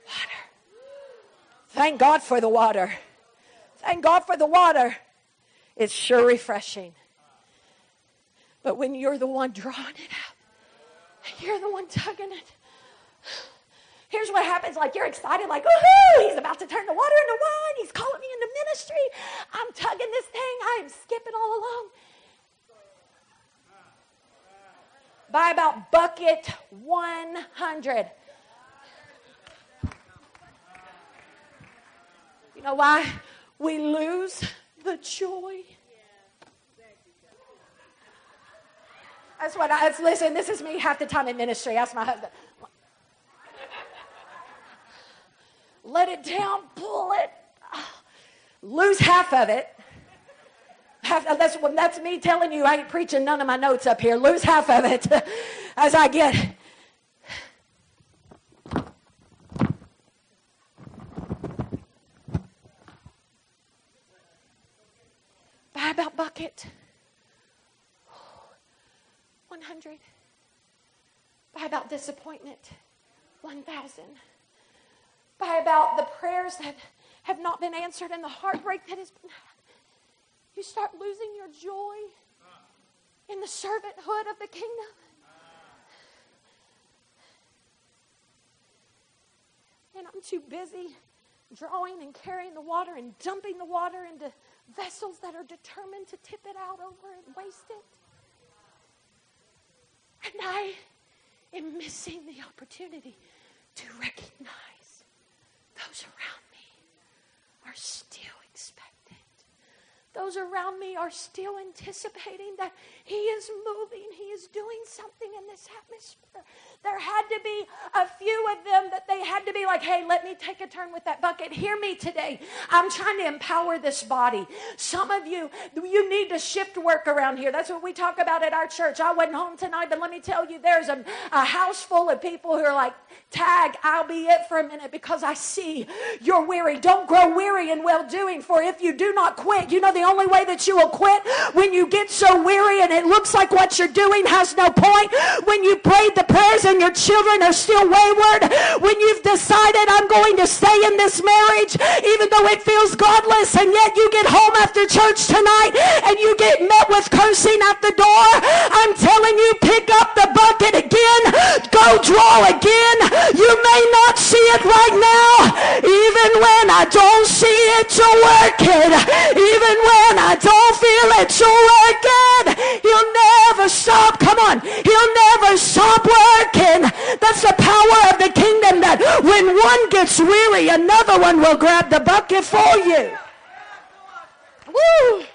Thank God for the water. Thank God for the water. It's sure refreshing. But when you're the one drawing it out, you're the one tugging it. Here's what happens. Like, you're excited, like, woohoo, he's about to turn the water into wine. He's calling me into ministry. I'm tugging this thing. I'm skipping all along. By about bucket 100. You know why? We lose the joy. That's what listen, this is me half the time in ministry. Ask my husband. Let it down, pull it. Lose half of it. That's me telling you, I ain't preaching none of my notes up here. Lose half of it as I get. By about bucket 100. By about disappointment 1,000. By about the prayers that have not been answered and the heartbreak that has been had. You start losing your joy in the servanthood of the kingdom. And I'm too busy drawing and carrying the water and dumping the water into vessels that are determined to tip it out over and waste it. And I am missing the opportunity to recognize those around me are still expectant. Those around me are still anticipating that he is moving. He is doing something in this atmosphere. There had to be a few of them that they had to be like, hey, let me take a turn with that bucket. Hear me today. I'm trying to empower this body. Some of you need to shift work around here. That's what we talk about at our church. I wasn't home tonight, but let me tell you, there's a house full of people who are like, tag, I'll be it for a minute because I see you're weary. Don't grow weary in well-doing, for if you do not quit, you know the only way that you will quit when you get so weary and it looks like what you're doing has no point, when you prayed the prayers and your children are still wayward, when you've decided I'm going to stay in this marriage even though it feels godless, and yet you get home after church tonight and you get met with cursing at the door. I'm telling you, pick up the bucket again, go draw again. You may not see it right now. Even when I don't see it, you're working. Even when I don't feel it, you're working. He'll never stop. Come on. He'll never stop working. That's the power of the kingdom, that when one gets weary, another one will grab the bucket for you. Woo!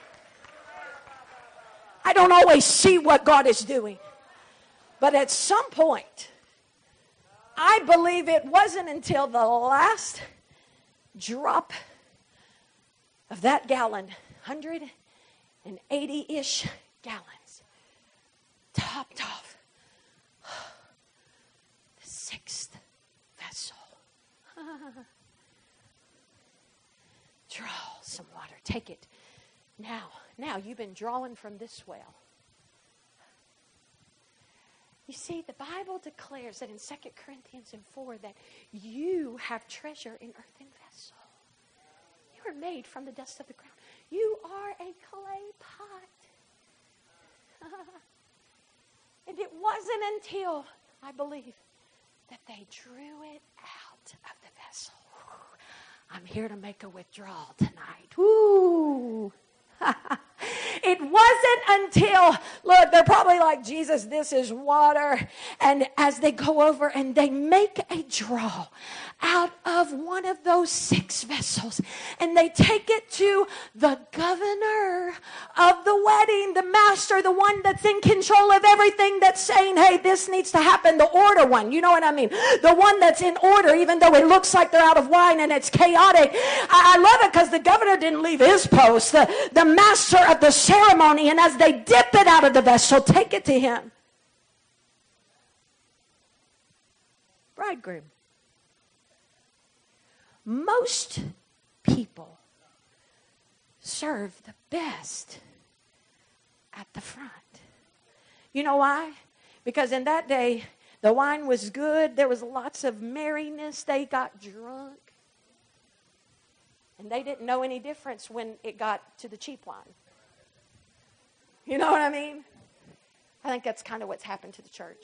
I don't always see what God is doing. But at some point, I believe it wasn't until the last drop of that gallon, 180-ish gallons, topped off the sixth vessel. Draw some water. Take it. Now you've been drawing from this well. You see, the Bible declares that in 2 Corinthians 4 that you have treasure in earthen vessel. You are made from the dust of the ground. You are a clay pot. And it wasn't until, I believe, that they drew it out of the vessel. I'm here to make a withdrawal tonight. Woo! It wasn't until, look, they're probably like, Jesus, this is water. And as they go over and they make a draw out of one of those 6 vessels, and they take it to the governor of the wedding, the master, the one that's in control of everything, that's saying, hey, this needs to happen, the order one. You know what I mean? The one that's in order, even though it looks like they're out of wine and it's chaotic. I love it because the governor didn't leave his post. The master of the ceremony, and as they dip it out of the vessel, take it to him. Bridegroom. Most people serve the best at the front. You know why? Because in that day, the wine was good. There was lots of merriness. They got drunk. And they didn't know any difference when it got to the cheap wine. You know what I mean? I think that's kind of what's happened to the church.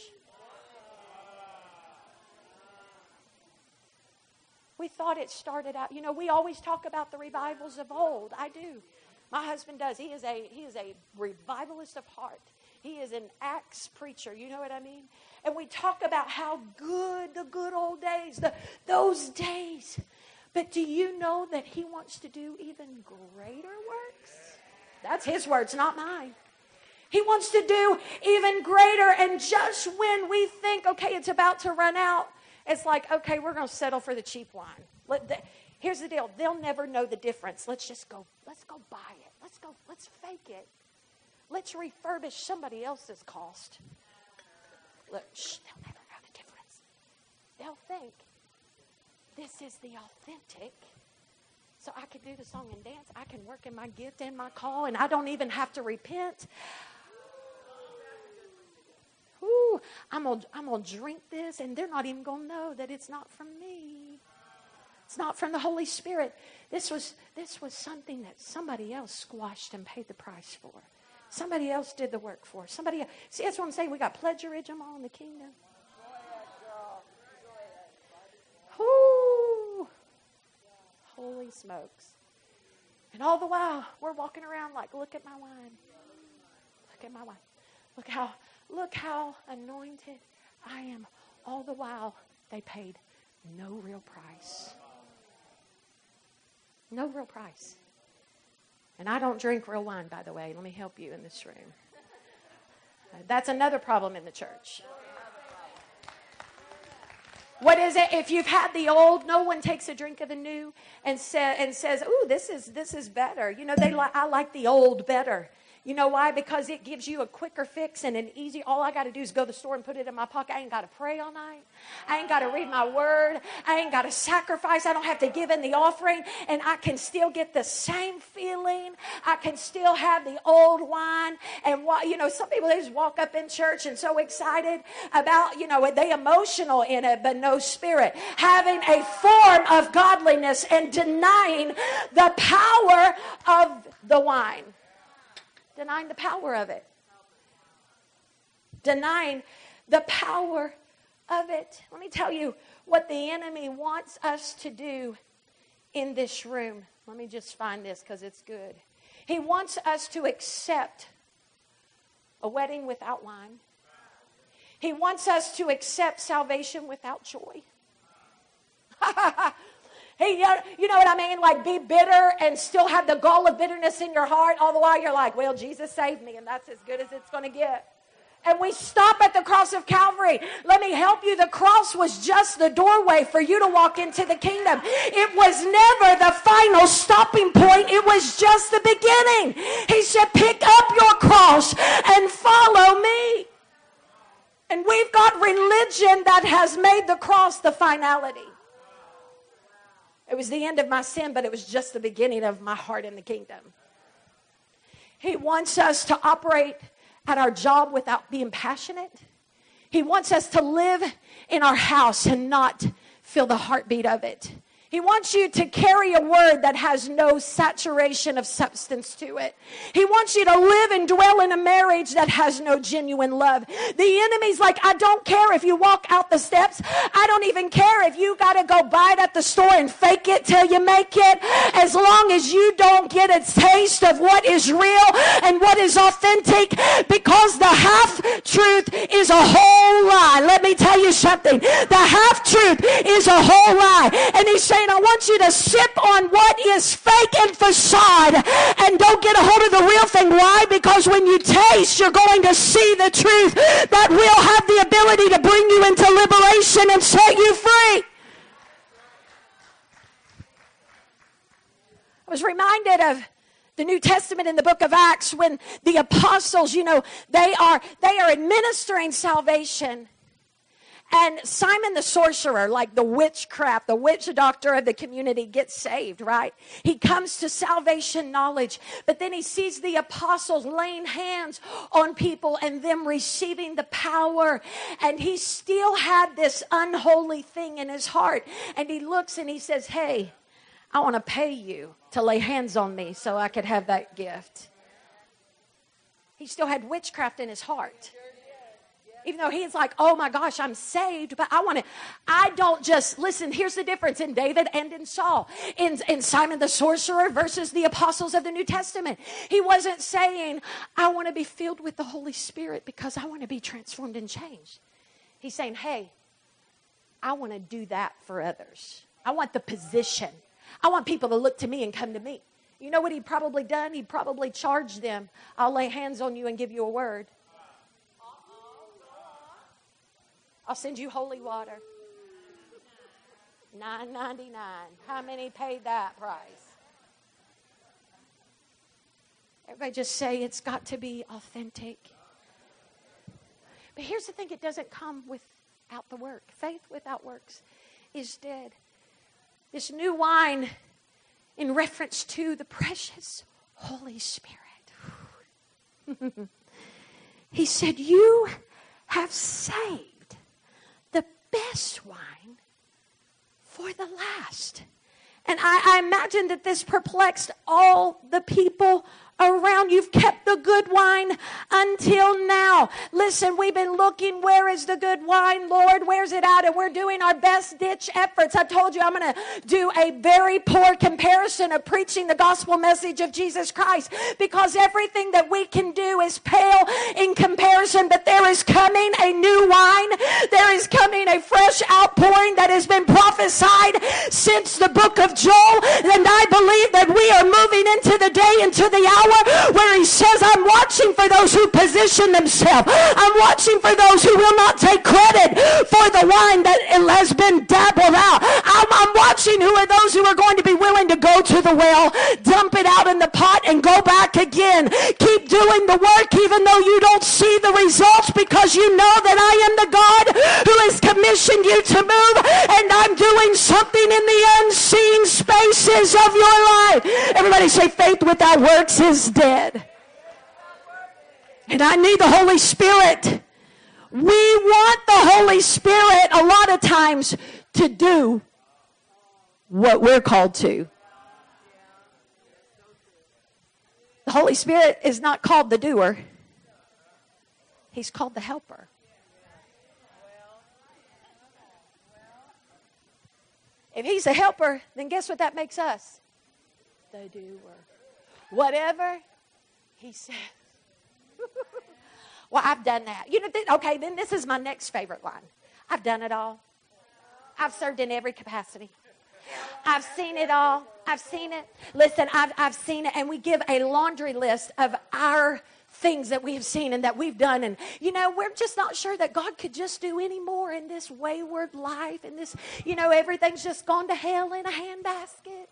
We thought it started out, you know, we always talk about the revivals of old. I do. My husband does. He is a revivalist of heart. He is an Acts preacher. You know what I mean? And we talk about how good the good old days, those days. But do you know that he wants to do even greater works? That's his words, not mine. He wants to do even greater. And just when we think, okay, it's about to run out, it's like, okay, we're going to settle for the cheap wine. Here's the deal. They'll never know the difference. Let's go buy it. Let's fake it. Let's refurbish somebody else's cost. Look, they'll never know the difference. They'll think this is the authentic. So I can do the song and dance. I can work in my gift and my call, and I don't even have to repent. Ooh, I'm gonna drink this, and they're not even gonna know that it's not from me. It's not from the Holy Spirit. This was something that somebody else squashed and paid the price for. Somebody else did the work for. Somebody else. See, that's what I'm saying. We got plagiarism all in the kingdom. Ooh, holy smokes! And all the while, we're walking around like, look at my wine. Look at my wine. Look how anointed I am. All the while, they paid no real price. No real price. And I don't drink real wine, by the way. Let me help you in this room. That's another problem in the church. What is it? If you've had the old, no one takes a drink of the new and says, "Ooh, this is better." You know, I like the old better. You know why? Because it gives you a quicker fix and an easy, all I got to do is go to the store and put it in my pocket. I ain't got to pray all night. I ain't got to read my word. I ain't got to sacrifice. I don't have to give in the offering. And I can still get the same feeling. I can still have the old wine. And, you know, some people, they just walk up in church and so excited about, you know, they emotional in it, but no spirit. Having a form of godliness and denying the power of the wine. Denying the power of it. Denying the power of it. Let me tell you what the enemy wants us to do in this room. Let me just find this because it's good. He wants us to accept a wedding without wine. He wants us to accept salvation without joy. Hey, you know what I mean? Like, be bitter and still have the gall of bitterness in your heart. All the while you're like, well, Jesus saved me, and that's as good as it's going to get. And we stop at the cross of Calvary. Let me help you. The cross was just the doorway for you to walk into the kingdom. It was never the final stopping point. It was just the beginning. He said, pick up your cross and follow me. And we've got religion that has made the cross the finality. It was the end of my sin, but it was just the beginning of my heart in the kingdom. He wants us to operate at our job without being passionate. He wants us to live in our house and not feel the heartbeat of it. He wants you to carry a word that has no saturation of substance to it. He wants you to live and dwell in a marriage that has no genuine love. The enemy's like, I don't care if you walk out the steps. I don't even care if you got to go buy it at the store and fake it till you make it. As long as you don't get a taste of what is real and what is authentic, because the half-truth is a whole lie. Let me tell you something. The half-truth is a whole lie. And he's saying, I want you to sip on what is fake and facade and don't get a hold of the real thing. Why? Because when you taste, you're going to see the truth that will have the ability to bring you into liberation and set you free. I was reminded of the New Testament in the book of Acts when the apostles, they are administering salvation. And Simon the sorcerer, like the witch doctor of the community, gets saved, right? He comes to salvation knowledge, but then he sees the apostles laying hands on people and them receiving the power. And he still had this unholy thing in his heart. And he looks and he says, hey, I want to pay you to lay hands on me so I could have that gift. He still had witchcraft in his heart. Even though he's like, oh my gosh, I'm saved, but I don't just, listen, here's the difference in David and in Saul. In Simon the sorcerer versus the apostles of the New Testament. He wasn't saying, I want to be filled with the Holy Spirit because I want to be transformed and changed. He's saying, hey, I want to do that for others. I want the position. I want people to look to me and come to me. You know what he'd probably done? He'd probably charged them. I'll lay hands on you and give you a word. I'll send you holy water. $9.99. How many paid that price? Everybody just say it's got to be authentic. But here's the thing, it doesn't come without the work. Faith without works is dead. This new wine in reference to the precious Holy Spirit. He said, you have saved the best wine for the last. And I imagine that this perplexed all the people around. You've kept the good wine until now. Listen, we've been looking, where is the good wine, Lord? Where's it at? And we're doing our best ditch efforts. I told you I'm going to do a very poor comparison of preaching the gospel message of Jesus Christ, because everything that we can do is pale in comparison. But there is coming a new wine. There is coming a fresh outpouring that has been prophesied since the book of Joel. And I believe that we are moving into the day, into the hour where he says, I'm watching for those who position themselves. I'm watching for those who will not take credit for the wine that has been dabbled out. I'm watching who are those who are going to be willing to go to the well, dump it out in the pot, and go back again. Keep doing the work even though you don't see the results, because you know that I am the God who has commissioned you to move, and I'm doing something in the unseen spaces of your life. Everybody say, faith without works is dead. And I need the Holy Spirit. We want the Holy Spirit a lot of times to do what we're called to. The Holy Spirit is not called the doer. He's called the helper. If he's a helper, then guess what that makes us? The doer. Whatever he says. Well, I've done that. Okay, then this is my next favorite line. I've done it all. I've served in every capacity. I've seen it all. I've seen it. Listen, I've seen it. And we give a laundry list of our things that we have seen and that we've done. And, we're just not sure that God could just do any more in this wayward life. And this, everything's just gone to hell in a handbasket.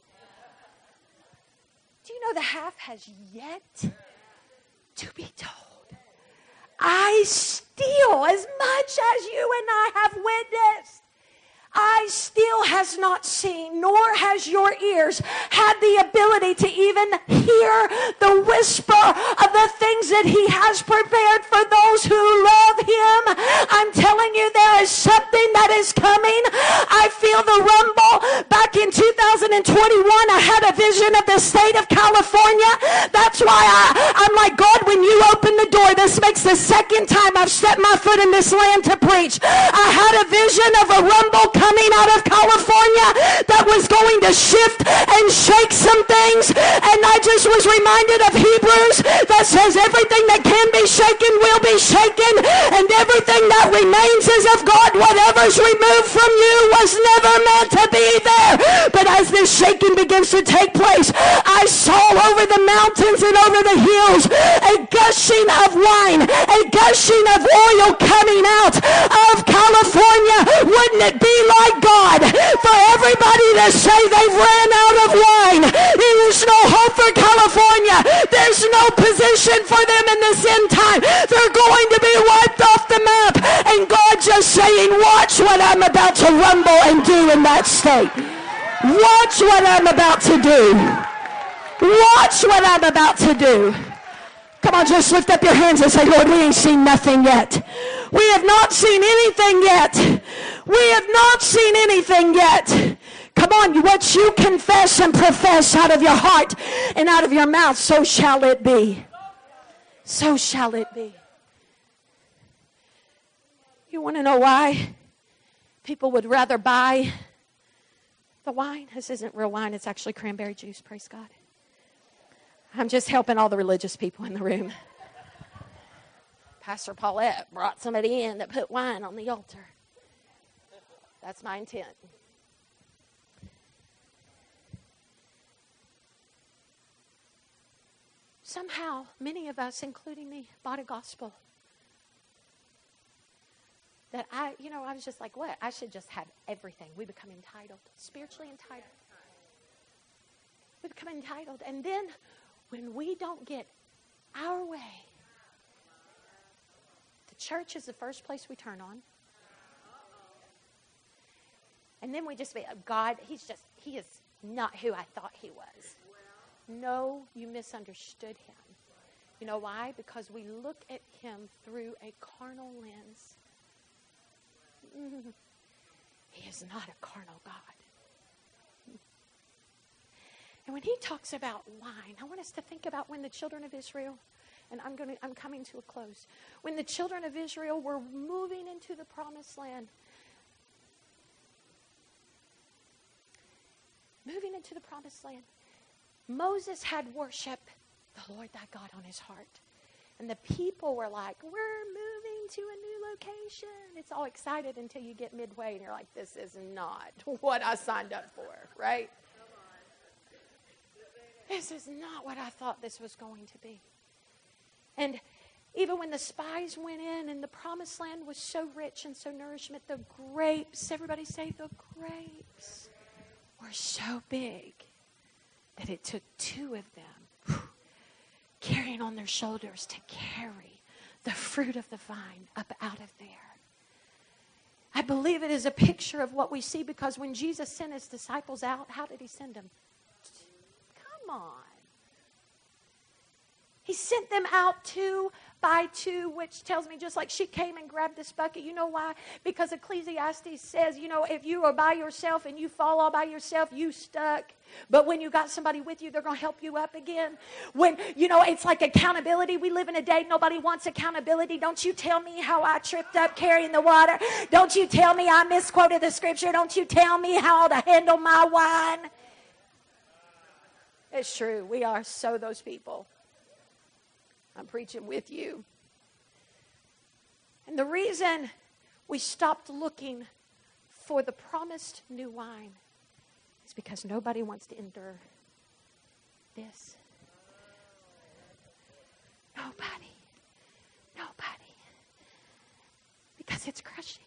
Do you know the half has yet to be told? I still, as much as you and I have witnessed, eye still has not seen, nor has your ears had the ability to even hear the whisper of the things that he has prepared for those who love him. I'm telling you, there is something that is coming. I feel the rumble. Back in 2021, I had a vision of the state of California. That's why I'm like, God, when you open the door, this makes the second time I've stepped my foot in this land to preach. I had a vision of a rumble coming out of California that was going to shift and shake some things, and I just was reminded of Hebrews that says everything that can be shaken will be shaken, and everything that remains is of God. Whatever's removed from you was never meant to be there. But as this shaking begins to take place, I saw over the mountains and over the hills a gushing of wine, a gushing of oil coming out of California. Wouldn't it be like God for everybody to say they've ran out of wine? There's no hope for California. There's no position for them in this end time. They're going to be wiped off the map. And God just saying, watch what I'm about to rumble and do in that state. Watch what I'm about to do. Watch what I'm about to do. Come on, just lift up your hands and say, Lord, we ain't seen nothing yet. We have not seen anything yet. We have not seen anything yet. Come on, what you confess and profess out of your heart and out of your mouth, so shall it be. So shall it be. You want to know why people would rather buy the wine? This isn't real wine. It's actually cranberry juice, praise God. I'm just helping all the religious people in the room. Pastor Paulette brought somebody in that put wine on the altar. That's my intent. Somehow, many of us, including me, bought a gospel that I was just like, what? I should just have everything. We become entitled, spiritually entitled. We become entitled. And then when we don't get our way, the church is the first place we turn on. And then we just say, God, he is not who I thought he was. No, you misunderstood him. You know why? Because we look at him through a carnal lens. He is not a carnal God. And when he talks about wine, I want us to think about when the children of Israel, and I'm coming to a close. When the children of Israel were moving into the promised land, Moses had worship the Lord thy God on his heart. And the people were like, we're moving to a new location. It's all excited until you get midway and you're like, this is not what I signed up for, right? This is not what I thought this was going to be. And even when the spies went in and the promised land was so rich and so nourishment, the grapes, everybody say the grapes, were so big that it took two of them carrying on their shoulders to carry the fruit of the vine up out of there. I believe it is a picture of what we see, because when Jesus sent his disciples out, how did he send them? Come on. He sent them out 2 by 2, which tells me just like she came and grabbed this bucket. You know why? Because Ecclesiastes says, if you are by yourself and you fall all by yourself, you stuck. But when you got somebody with you, they're going to help you up again. When, it's like accountability. We live in a day nobody wants accountability. Don't you tell me how I tripped up carrying the water. Don't you tell me I misquoted the scripture. Don't you tell me how to handle my wine. It's true. We are so those people. I'm preaching with you. And the reason we stopped looking for the promised new wine is because nobody wants to endure this. Nobody. Because it's crushing.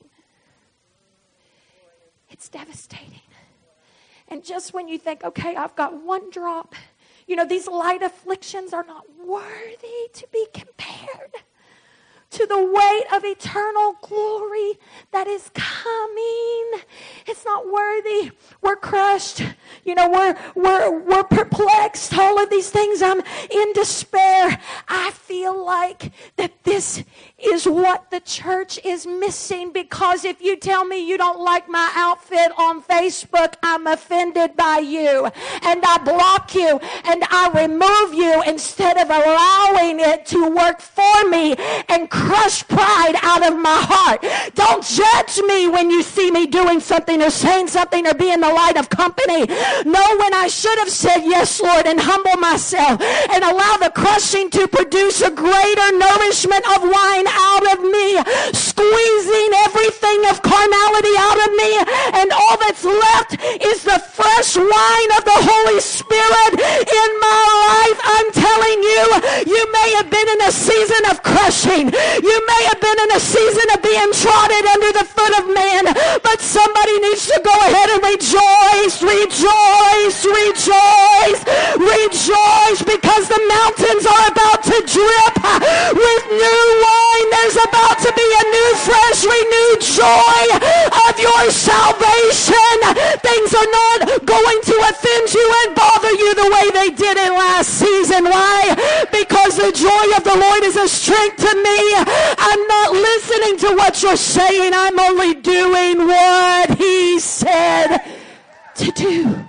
It's devastating. And just when you think, okay, I've got one drop, these light afflictions are not worthy to be compared to the weight of eternal glory that is coming. It's not worthy. We're crushed. You know, we're perplexed. All of these things. I'm in despair. I feel like that this is what the church is missing, because if you tell me you don't like my outfit on Facebook, I'm offended by you, and I block you, and I remove you instead of allowing it to work for me and crush pride out of my heart. Don't judge me when you see me doing something or saying something or being the light of company. Know when I should have said yes, Lord, and humble myself and allow the crushing to produce a greater nourishment of wine out of me, squeezing everything of carnality out of me, and all that's left is the fresh wine of the Holy Spirit in my life. I'm telling you, you may have been in a season of crushing. You may have been in a season of being trodden under the foot of man, but somebody needs to go ahead and rejoice, rejoice, rejoice, rejoice, because the mountains are about to drip with new wine. There's about to be a new, fresh, renewed joy of your salvation. Things are not going to offend you and bother you the way they did it last season. Why? Because the joy of the Lord is a strength to me. I'm not listening to what you're saying. I'm only doing what He said to do.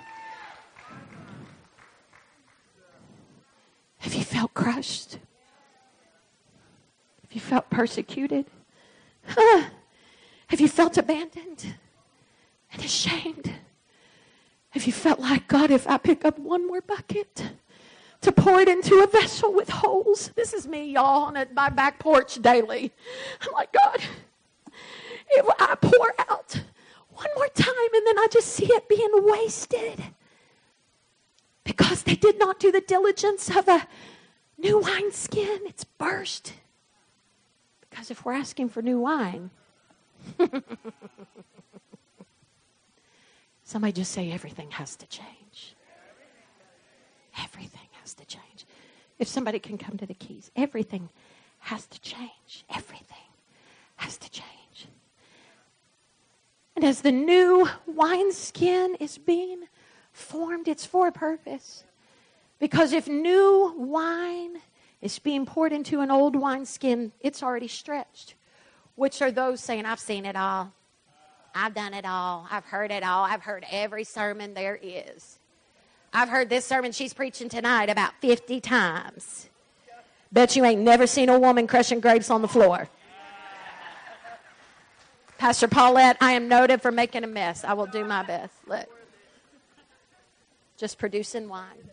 Have you felt crushed? Have you felt persecuted? Have you felt abandoned and ashamed? Have you felt like, God, if I pick up one more bucket to pour it into a vessel with holes? This is me, y'all, on my back porch daily. I'm like, God, if I pour out one more time and then I just see it being wasted because they did not do the diligence of a new wineskin, it's burst. Because if we're asking for new wine, somebody just say everything has to change. Everything has to change. If somebody can come to the keys, everything has to change. Everything has to change. And as the new wineskin is being formed, it's for a purpose. Because if new wine is being poured into an old wineskin, it's already stretched. Which are those saying, I've seen it all. I've done it all. I've heard it all. I've heard every sermon there is. I've heard this sermon she's preaching tonight about 50 times. Bet you ain't never seen a woman crushing grapes on the floor. Pastor Paulette, I am noted for making a mess. I will do my best. Look. Just producing wine.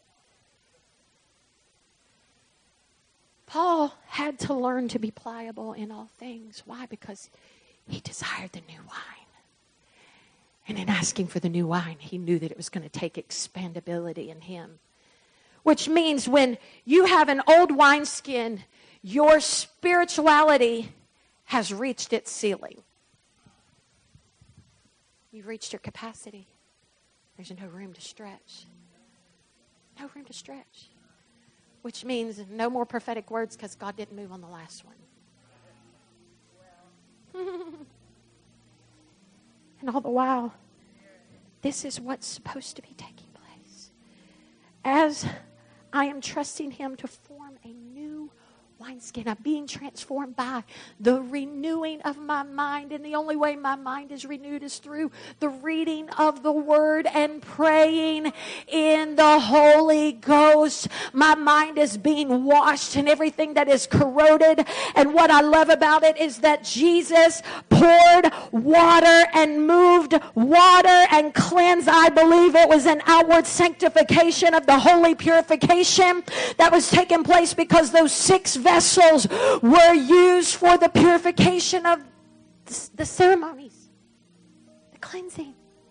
Paul had to learn to be pliable in all things. Why? Because he desired the new wine. And in asking for the new wine, he knew that it was going to take expandability in him. Which means when you have an old wineskin, your spirituality has reached its ceiling. You've reached your capacity. There's no room to stretch. No room to stretch. Which means no more prophetic words because God didn't move on the last one. And all the while, this is what's supposed to be taking place. As I am trusting Him to form a new wineskin, I'm being transformed by the renewing of my mind. And the only way my mind is renewed is through the reading of the Word and praying in the Holy Ghost. My mind is being washed and everything that is corroded. And what I love about it is that Jesus poured water and moved water and cleansed. I believe it was an outward sanctification of the holy purification that was taking place because those 6 vessels were used for the purification of the ceremonies, the cleansing.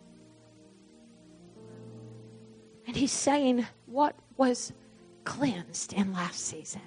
And he's saying what was cleansed in last season.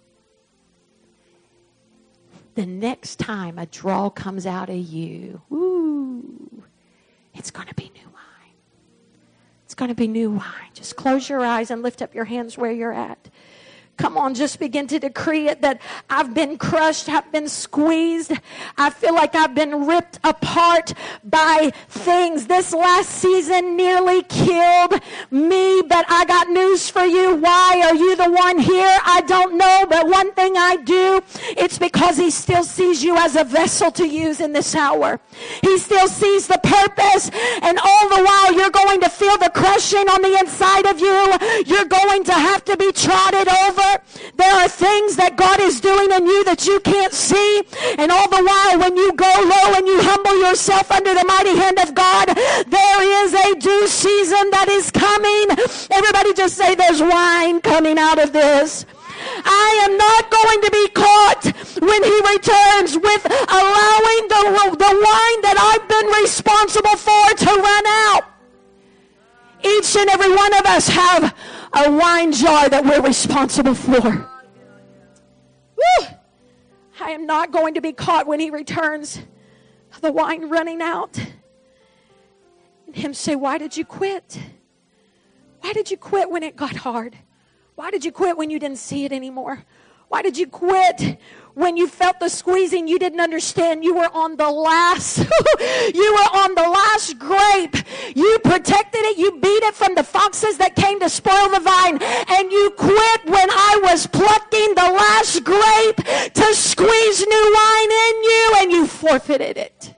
The next time a draw comes out of you, it's going to be new wine. It's going to be new wine. Just close your eyes and lift up your hands where you're at. Come on, just begin to decree it that I've been crushed, I've been squeezed. I feel like I've been ripped apart by things. This last season nearly killed me, but I got news for you. Why are you the one here? I don't know, but one thing I do, it's because he still sees you as a vessel to use in this hour. He still sees the purpose, and all the while you're going to feel the crushing on the inside of you. You're going to have to be trodden over. There are things that God is doing in you that you can't see. And all the while, when you go low and you humble yourself under the mighty hand of God, there is a due season that is coming. Everybody just say, there's wine coming out of this. I am not going to be caught when he returns with allowing the wine that I've been responsible for to run out. Each and every one of us have a wine jar that we're responsible for. Woo! I am not going to be caught when he returns, the wine running out. And him say, why did you quit? Why did you quit when it got hard? Why did you quit when you didn't see it anymore? Why did you quit when you felt the squeezing? You didn't understand. You were on the last, you were on the last grape. You protected it. You beat it from the foxes that came to spoil the vine. And you quit when I was plucking the last grape to squeeze new wine in you, and you forfeited it.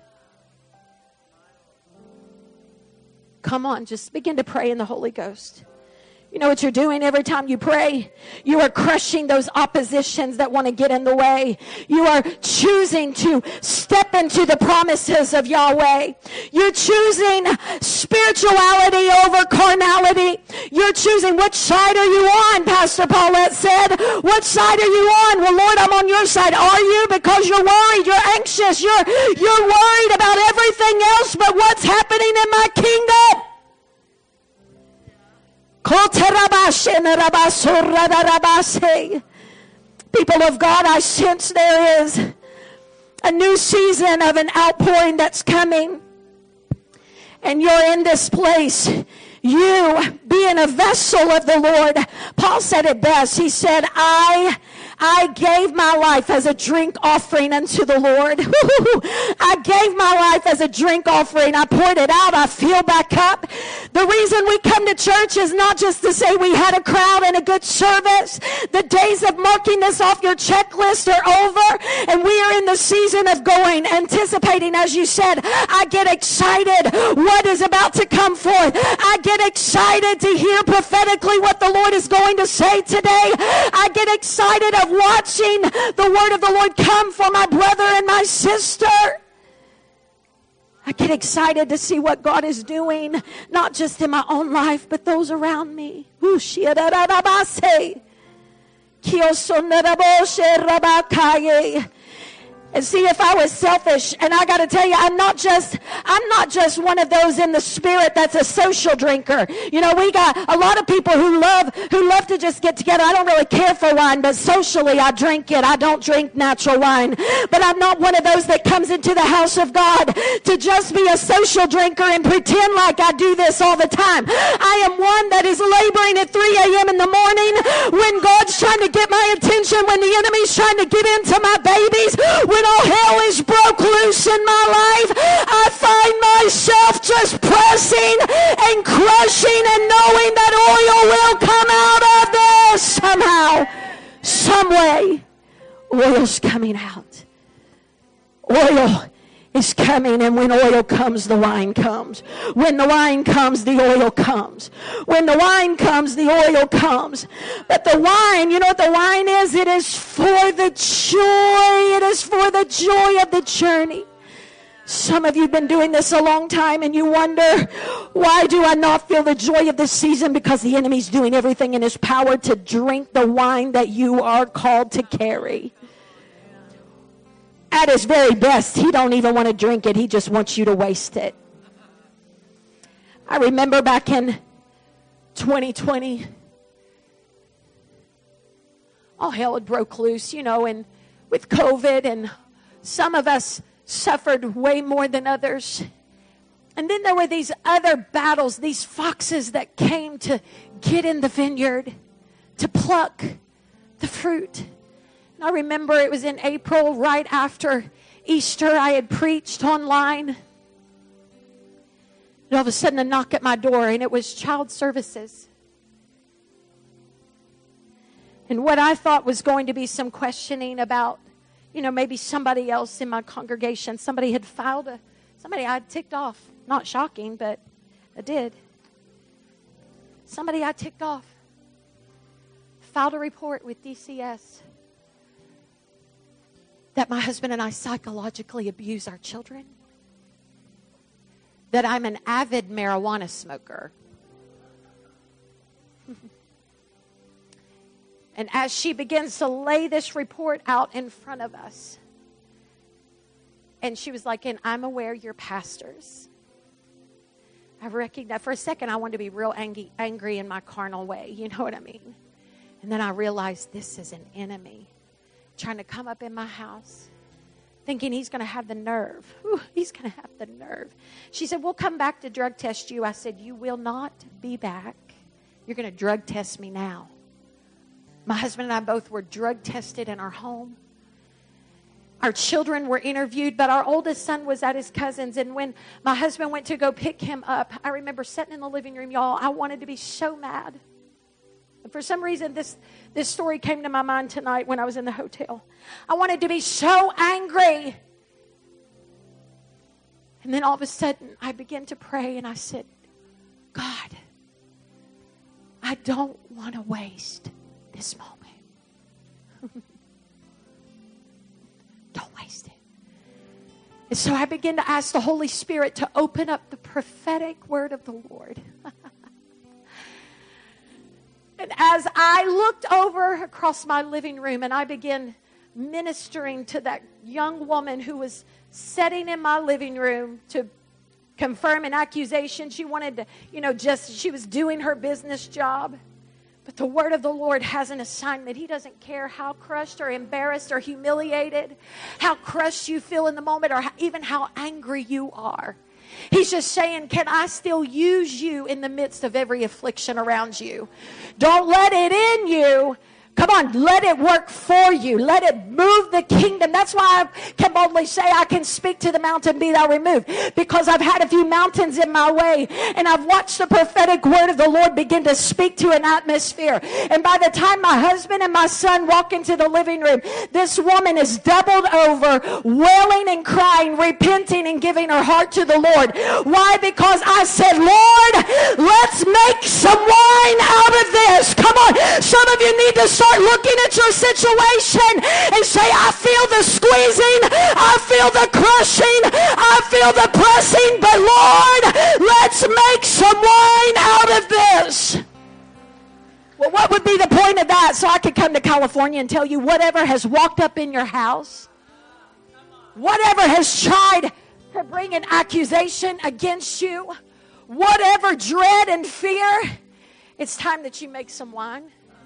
Come on, just begin to pray in the Holy Ghost. You know what you're doing every time you pray? You are crushing those oppositions that want to get in the way. You are choosing to step into the promises of Yahweh. You're choosing spirituality over carnality. You're choosing which side are you on, Pastor Paulette said. What side are you on? Well, Lord, I'm on your side. Are you? Because you're worried, you're anxious, you're worried about everything else but what's happening in my kingdom. People of God, I sense there is a new season of an outpouring that's coming. And you're in this place. You being a vessel of the Lord. Paul said it best. He said, I gave my life as a drink offering unto the Lord. I gave my life as a drink offering. I poured it out. I filled back up. The reason we come to church is not just to say we had a crowd and a good service. The days of marking this off your checklist are over, and we are in the season of going, anticipating, as you said. I get excited what is about to come forth. I get excited to hear prophetically what the Lord is going to say today. I get excited of watching the word of the Lord come for my brother and my sister. I get excited to see what God is doing, not just in my own life, but those around me. And see, if I was selfish, and I got to tell you, I'm not just one of those in the spirit that's a social drinker. You know, we got a lot of people who love to just get together. I don't really care for wine, but socially I drink it. I don't drink natural wine. But I'm not one of those that comes into the house of God to just be a social drinker and pretend like I do this all the time. I am one that is laboring at 3 a.m. in the morning when God's trying to get my attention, when the enemy's trying to get into my babies, when all hell is broke loose in my life. I find myself just pressing and crushing and knowing that oil will come out of this somehow, some way. Oil's coming out. Oil is coming, and when oil comes, the wine comes. When the wine comes, the oil comes. When the wine comes, the oil comes. But the wine, you know what the wine is? It is for the joy. It is for the joy of the journey. Some of you have been doing this a long time, and you wonder, why do I not feel the joy of this season? Because the enemy's doing everything in his power to drink the wine that you are called to carry. At his very best, he don't even want to drink it. He just wants you to waste it. I remember back in 2020, all hell had broke loose, you know, and with COVID, and some of us suffered way more than others. And then there were these other battles, these foxes that came to get in the vineyard, to pluck, the fruit. And I remember it was in April, right after Easter. I had preached online. And all of a sudden, a knock at my door, and it was child services. And what I thought was going to be some questioning about, maybe somebody else in my congregation, somebody had somebody I ticked off. Not shocking, but I did. Somebody I ticked off filed a report with DCS that my husband and I psychologically abuse our children, that I'm an avid marijuana smoker. And as she begins to lay this report out in front of us, and she was like, and I'm aware you're pastors. I recognized, for a second, I wanted to be real angry in my carnal way. You know what I mean? And then I realized this is an enemy trying to come up in my house, thinking he's going to have the nerve. He's going to have the nerve. She said, we'll come back to drug test you. I said, you will not be back. You're going to drug test me now. My husband and I both were drug tested in our home. Our children were interviewed, but our oldest son was at his cousin's. And when my husband went to go pick him up, I remember sitting in the living room, y'all. I wanted to be so mad. And for some reason, this story came to my mind tonight when I was in the hotel. I wanted to be so angry. And then all of a sudden, I began to pray, and I said, God, I don't want to waste this moment. Don't waste it. And so I began to ask the Holy Spirit to open up the prophetic word of the Lord. And as I looked over across my living room and I began ministering to that young woman who was sitting in my living room to confirm an accusation. She wanted to, she was doing her business job. But the word of the Lord has an assignment. He doesn't care how crushed or embarrassed or humiliated, how crushed you feel in the moment, or even how angry you are. He's just saying, can I still use you in the midst of every affliction around you? Don't let it in you. Come on, let it work for you. Let it move the kingdom. That's why I can boldly say I can speak to the mountain, be thou removed. Because I've had a few mountains in my way. And I've watched the prophetic word of the Lord begin to speak to an atmosphere. And by the time my husband and my son walk into the living room, this woman is doubled over, wailing and crying, repenting and giving her heart to the Lord. Why? Because I said, Lord, let's make some wine out of this. Come on. Some of you need to start looking at your situation and say, I feel the squeezing, I feel the crushing, I feel the pressing, but Lord, let's make some wine out of this. Well, what would be the point of that? So I could come to California and tell you whatever has walked up in your house, whatever has tried to bring an accusation against you, whatever dread and fear, it's time that you make some wine.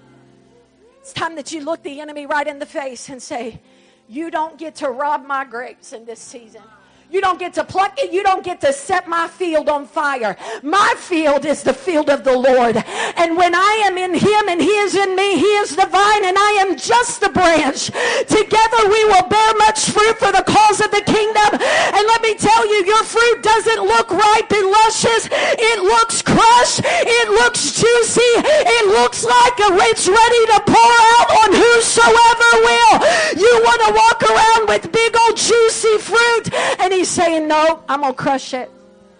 It's time that you look the enemy right in the face and say, you don't get to rob my grapes in this season. You don't get to pluck it. You don't get to set my field on fire. My field is the field of the Lord. And when I am in him and he is in me, he is the vine and I am just the branch. Together we will bear much fruit for the cause of the kingdom. And let me tell you, your fruit doesn't look ripe and luscious. It looks crushed. It looks juicy. It looks like it's ready to pour out on whosoever will. You want to walk around with big old juicy fruit, and he's saying, no, I'm going to crush it.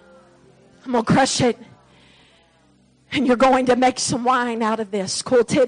I'm going to crush it. And you're going to make some wine out of this.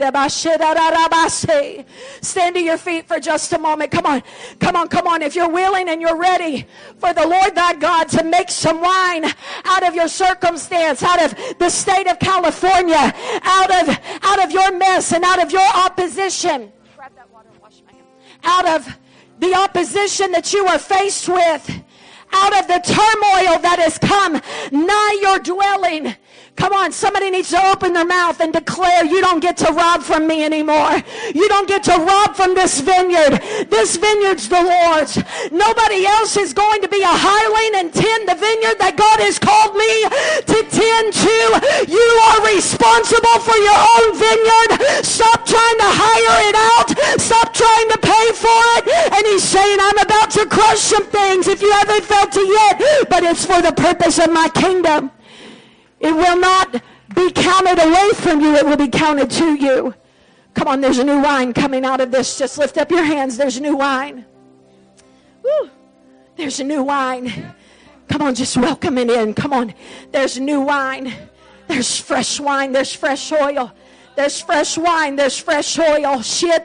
Stand to your feet for just a moment. Come on. Come on, come on. If you're willing and you're ready for the Lord thy God to make some wine out of your circumstance, out of the state of California, out of your mess and out of your opposition. Grab that water and wash my hands. Out of the opposition that you are faced with, out of the turmoil that has come nigh your dwelling. Come on, somebody needs to open their mouth and declare, you don't get to rob from me anymore. You don't get to rob from this vineyard. This vineyard's the Lord's. Nobody else is going to be a hireling and tend the vineyard that God has called me to tend to. You are responsible for your own vineyard. Stop trying to hire it out. Stop trying to pay for it. And he's saying, I'm about to crush some things if you haven't felt it yet, but it's for the purpose of my kingdom. It will not be counted away from you. It will be counted to you. Come on, there's a new wine coming out of this. Just lift up your hands. There's new wine. Woo. There's a new wine. Come on, just welcome it in. Come on. There's new wine. There's fresh wine. There's fresh oil. There's fresh wine. There's fresh oil.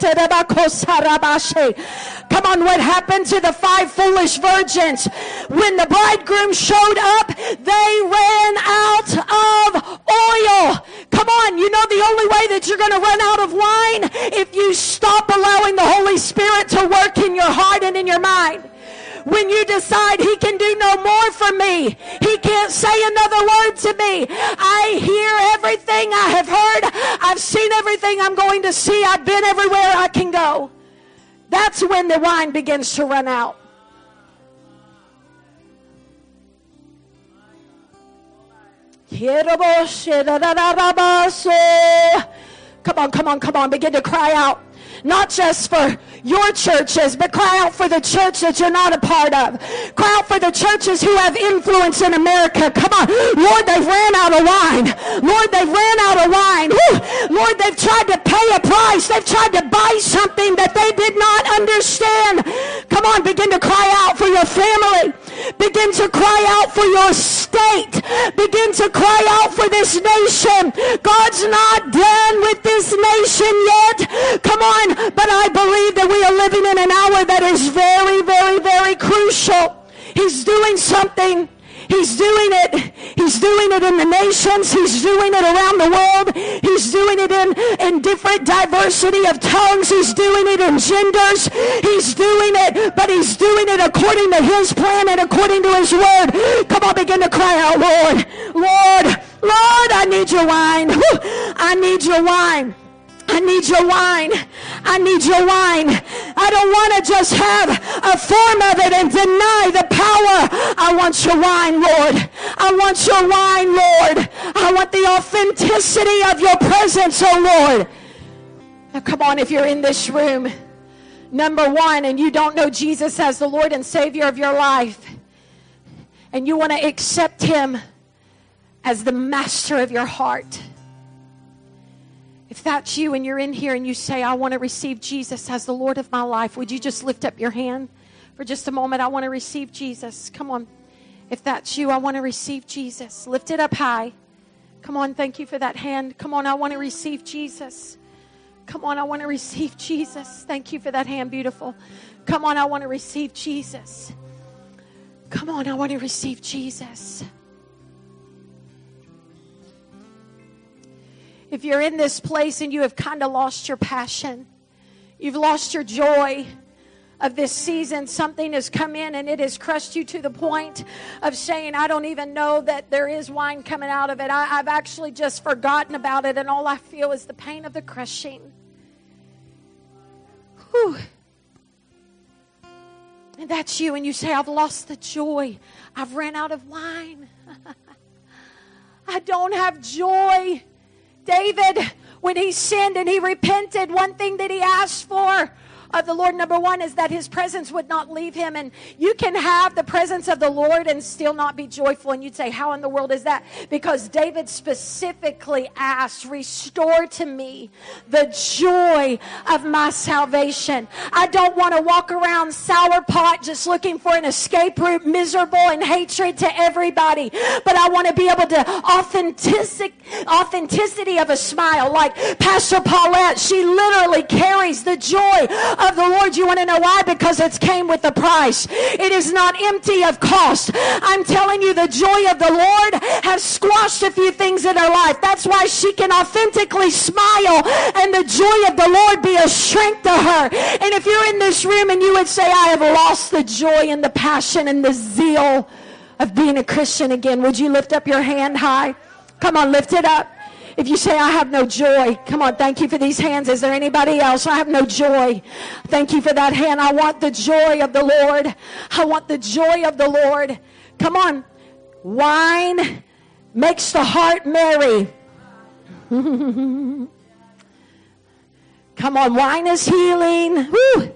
Come on, what happened to the 5 foolish virgins? When the bridegroom showed up, they ran out of oil. Come on, you know the only way that you're going to run out of wine? If you stop allowing the Holy Spirit to work in your heart and in your mind. When you decide he can do no more for me, he can't say another word to me. I hear everything I have heard. I've seen everything I'm going to see. I've been everywhere I can go. That's when the wine begins to run out. Come on. Begin to cry out. Not just for your churches, but cry out for the church that you're not a part of. Cry out for the churches who have influence in America. Come on. Lord, they've ran out of wine. Lord, they've ran out of wine. Woo. Lord, they've tried to pay a price. They've tried to buy something that they did not understand. Come on, begin to cry out for your family. Begin to cry out for your state. Begin to cry out for this nation. God's not done with this nation yet. Come on, but I believe that we are living in an hour that is very, very, very crucial. He's doing something. He's doing it. He's doing it in the nations. He's doing it around the world. He's doing it in different diversity of tongues. He's doing it in genders. He's doing it, but he's doing it according to his plan and according to his word. Come on, begin to cry out, Lord, Lord, Lord, I need your wine. I need your wine. I need your wine. I need your wine. I don't want to just have a form of it and deny the power. I want your wine, Lord. I want your wine, Lord. I want the authenticity of your presence, oh Lord. Now come on, if you're in this room, number one, and you don't know Jesus as the Lord and Savior of your life, and you want to accept him as the master of your heart. If that's you and you're in here and you say, I want to receive Jesus as the Lord of my life, would you just lift up your hand for just a moment? I want to receive Jesus. Come on. If that's you, I want to receive Jesus. Lift it up high. Come on. Thank you for that hand. Come on. I want to receive Jesus. Come on. I want to receive Jesus. Thank you for that hand. Beautiful. Come on. I want to receive Jesus. Come on. I want to receive Jesus. If you're in this place and you have kind of lost your passion, you've lost your joy of this season, something has come in and it has crushed you to the point of saying, I don't even know that there is wine coming out of it. I've actually just forgotten about it, and all I feel is the pain of the crushing. Whew. And that's you, and you say, I've lost the joy. I've ran out of wine. I don't have joy. David, when he sinned and he repented, one thing that he asked for of the Lord, number one, is that his presence would not leave him. And you can have the presence of the Lord and still not be joyful. And you'd say, how in the world is that? Because David specifically asked, restore to me the joy of my salvation. I don't want to walk around sourpot just looking for an escape route, miserable and hatred to everybody. But I want to be able to authenticity of a smile. Like Pastor Paulette, she literally carries the joy of the Lord. You want to know why? Because it came with a price. It is not empty of cost. I'm telling you, the joy of the Lord has squashed a few things in her life. That's why she can authentically smile and the joy of the Lord be a strength to her. And if you're in this room and you would say, I have lost the joy and the passion and the zeal of being a Christian again, would you lift up your hand high? Come on, lift it up. If you say, I have no joy, come on, thank you for these hands. Is there anybody else? I have no joy. Thank you for that hand. I want the joy of the Lord. I want the joy of the Lord. Come on. Wine makes the heart merry. Come on, wine is healing. Woo.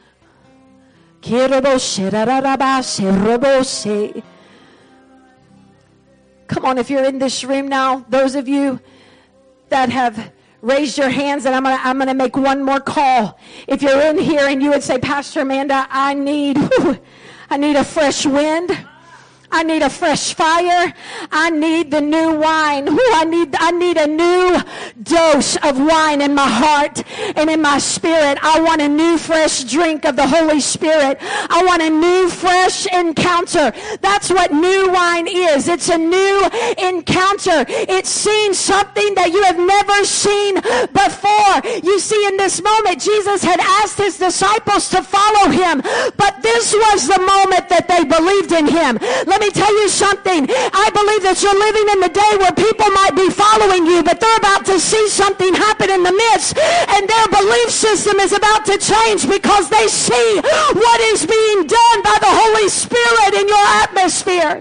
Come on, if you're in this room now, those of you that have raised your hands, and I'm gonna make one more call. If you're in here and you would say, Pastor Amanda, I need a fresh wind. I need a fresh fire. I need the new wine. I need a new dose of wine in my heart and in my spirit. I want a new fresh drink of the Holy Spirit. I want a new fresh encounter. That's what new wine is. It's a new encounter. It's seeing something that you have never seen before. You see, in this moment, Jesus had asked his disciples to follow him, but this was the moment that they believed in him. Let me tell you something. I believe that you're living in the day where people might be following you, but they're about to see something happen in the midst, and their belief system is about to change because they see what is being done by the Holy Spirit in your atmosphere.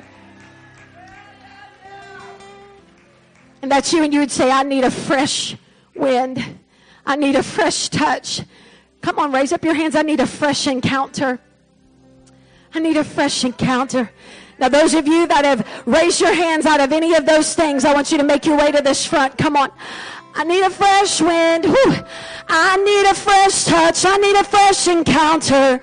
And that's you, and you would say, I need a fresh wind. I need a fresh touch. Come on, raise up your hands. I need a fresh encounter. I need a fresh encounter. Now, those of you that have raised your hands out of any of those things, I want you to make your way to this front. Come on. I need a fresh wind. Whew. I need a fresh touch. I need a fresh encounter.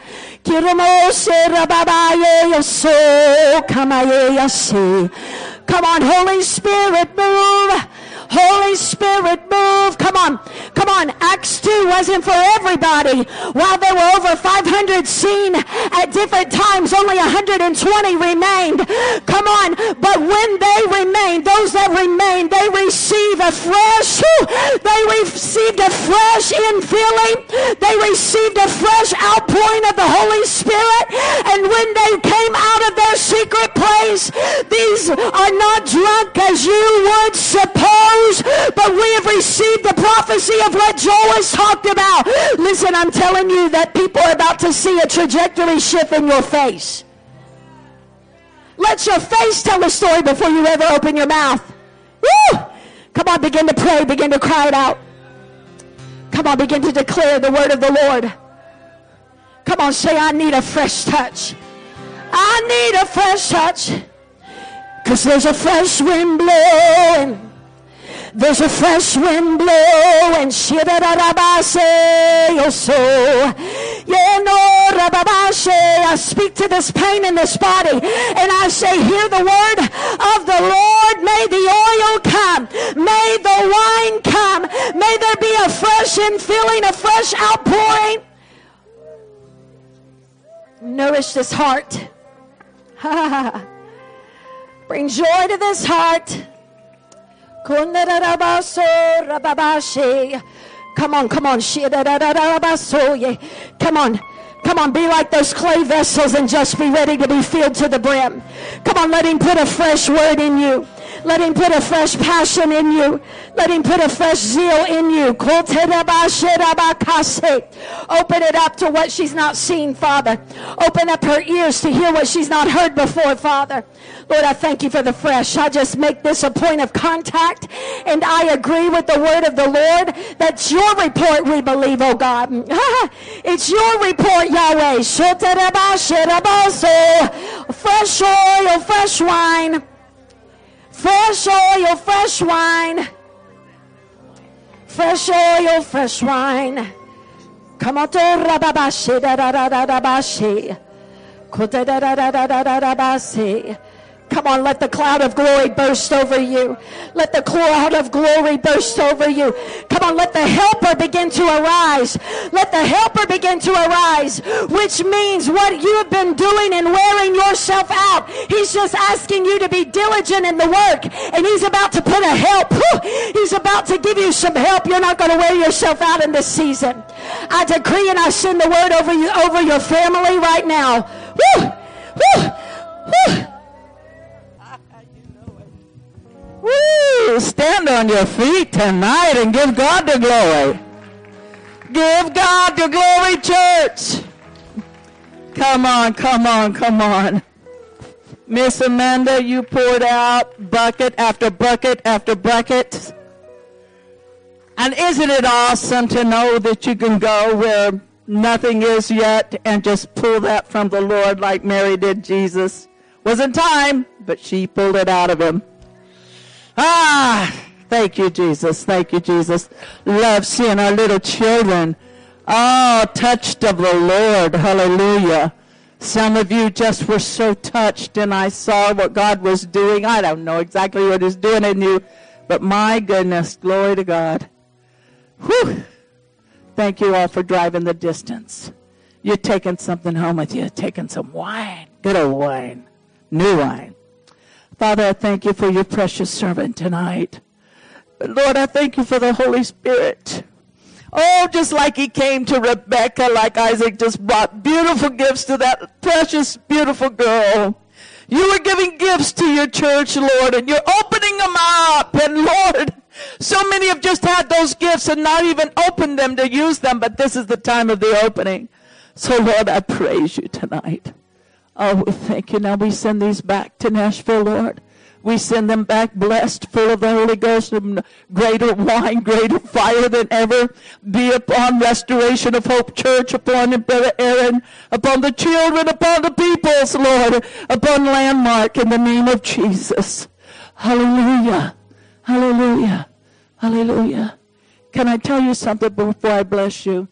Come on, Holy Spirit, move. Holy Spirit, move. Come on. Come on. Acts 2 wasn't for everybody. While there were over 500 seen at different times, only 120 remained. Come on. But when they remained, those that remained, they received a fresh, they received a fresh infilling. They received a fresh outpouring of the Holy Spirit. And when they came out of their secret place, these are not drunk as you would suppose, but we have received the prophecy of what Joel has talked about. Listen, I'm telling you that people are about to see a trajectory shift in your face. Let your face tell a story before you ever open your mouth. Woo! Come on, begin to pray, begin to cry it out. Come on, begin to declare the word of the Lord. Come on, say, I need a fresh touch. I need a fresh touch. Because there's a fresh wind blowing. There's a fresh wind blowing. I speak to this pain in this body, and I say, hear the word of the Lord. May the oil come. May the wine come. May there be a fresh infilling, a fresh outpouring. Nourish this heart. Bring joy to this heart. Come on, come on. Come on. Come on, be like those clay vessels and just be ready to be filled to the brim. Come on, let him put a fresh word in you. Let him put a fresh passion in you. Let him put a fresh zeal in you. Open it up to what she's not seen, Father. Open up her ears to hear what she's not heard before, Father. Lord, I thank you for the fresh. I just make this a point of contact, and I agree with the word of the Lord. That's your report we believe, oh God. It's your report, Yahweh. Fresh oil, fresh wine. Fresh oil, fresh wine. Fresh oil, fresh wine. Come on, Come on, let the cloud of glory burst over you. Let the cloud of glory burst over you. Come on, let the helper begin to arise. Let the helper begin to arise, which means what you have been doing and wearing yourself out. He's just asking you to be diligent in the work, and he's about to put a help. He's about to give you some help. You're not going to wear yourself out in this season. I decree and I send the word over you, over your family right now. Woo! Woo! Woo! Woo! Stand on your feet tonight and give God the glory. Give God the glory, church. Come on, come on, come on. Miss Amanda, you poured out bucket after bucket after bucket. And isn't it awesome to know that you can go where nothing is yet and just pull that from the Lord like Mary did Jesus? Wasn't time, but she pulled it out of him. Thank you, Jesus. Thank you, Jesus. Love seeing our little children. Oh, touched of the Lord. Hallelujah. Some of you just were so touched, and I saw what God was doing. I don't know exactly what he's doing in you, but my goodness, glory to God. Whew. Thank you all for driving the distance. You're taking something home with you, taking some wine, good old wine, new wine. Father, I thank you for your precious servant tonight. But Lord, I thank you for the Holy Spirit. Oh, just like he came to Rebecca, like Isaac just brought beautiful gifts to that precious, beautiful girl. You are giving gifts to your church, Lord, and you're opening them up. And Lord, so many have just had those gifts and not even opened them to use them, but this is the time of the opening. So Lord, I praise you tonight. Oh, we thank you. Now we send these back to Nashville, Lord. We send them back blessed, full of the Holy Ghost, and greater wine, greater fire than ever. Be upon Restoration of Hope Church, upon Brother Aaron, upon the children, upon the peoples, Lord, upon Landmark, in the name of Jesus. Hallelujah. Hallelujah. Hallelujah. Can I tell you something before I bless you?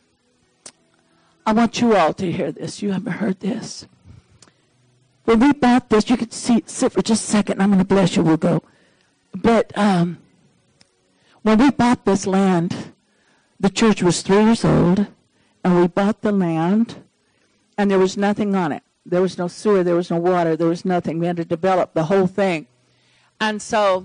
I want you all to hear this. You haven't heard this. When we bought this, you could sit for just a second. I'm going to bless you. We'll go. But when we bought this land, the church was 3 years old, and we bought the land, and there was nothing on it. There was no sewer. There was no water. There was nothing. We had to develop the whole thing. And so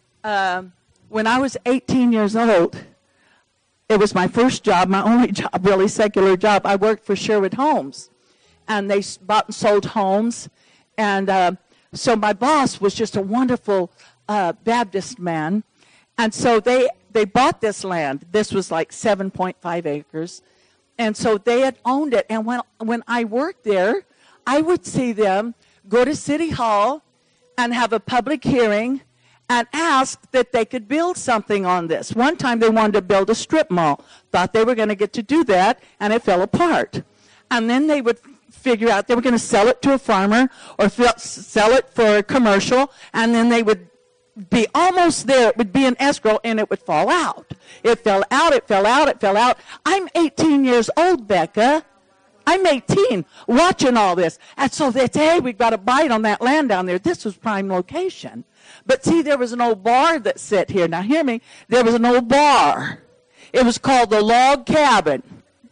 when I was 18 years old, it was my first job, my only job, really secular job. I worked for Sherwood Homes, and they bought and sold homes. And so my boss was just a wonderful Baptist man. And so they bought this land. This was like 7.5 acres. And so they had owned it. And when I worked there, I would see them go to City Hall and have a public hearing and ask that they could build something on this. One time they wanted to build a strip mall. Thought they were going to get to do that, and it fell apart. And then they would figure out they were going to sell it to a farmer or sell it for a commercial, and then they would be almost there. It would be an escrow, and it would fall out. It fell out, it fell out, it fell out. I'm 18 years old, Becca. I'm 18, watching all this. And so they say, hey, we've got a bite on that land down there. This was prime location. But see, there was an old bar that sat here. Now hear me. There was an old bar. It was called the Log Cabin.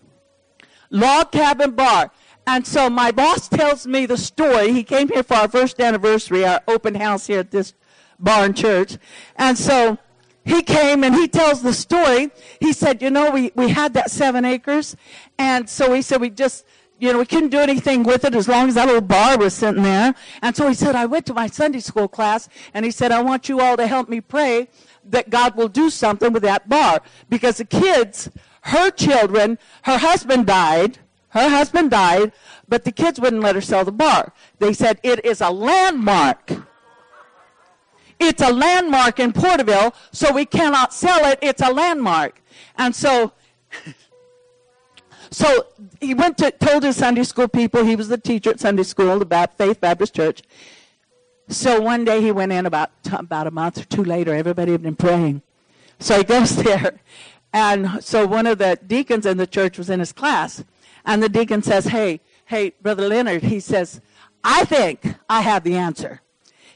Log Cabin Bar. And so my boss tells me the story. He came here for our first anniversary, our open house here at this barn church. And so he came and he tells the story. He said, you know, we had that 7 acres. And so he said we just, you know, we couldn't do anything with it as long as that little bar was sitting there. And so he said, I went to my Sunday school class, and he said, I want you all to help me pray that God will do something with that bar. Because the kids, her children, her husband died, but the kids wouldn't let her sell the bar. They said, it is a landmark. It's a landmark in Porterville, so we cannot sell it. It's a landmark. And so he told his Sunday school people, he was the teacher at Sunday school, the Faith Baptist Church. So one day he went in about a month or two later. Everybody had been praying. So he goes there. And so one of the deacons in the church was in his class. And the deacon says, hey, Brother Leonard, he says, I think I have the answer.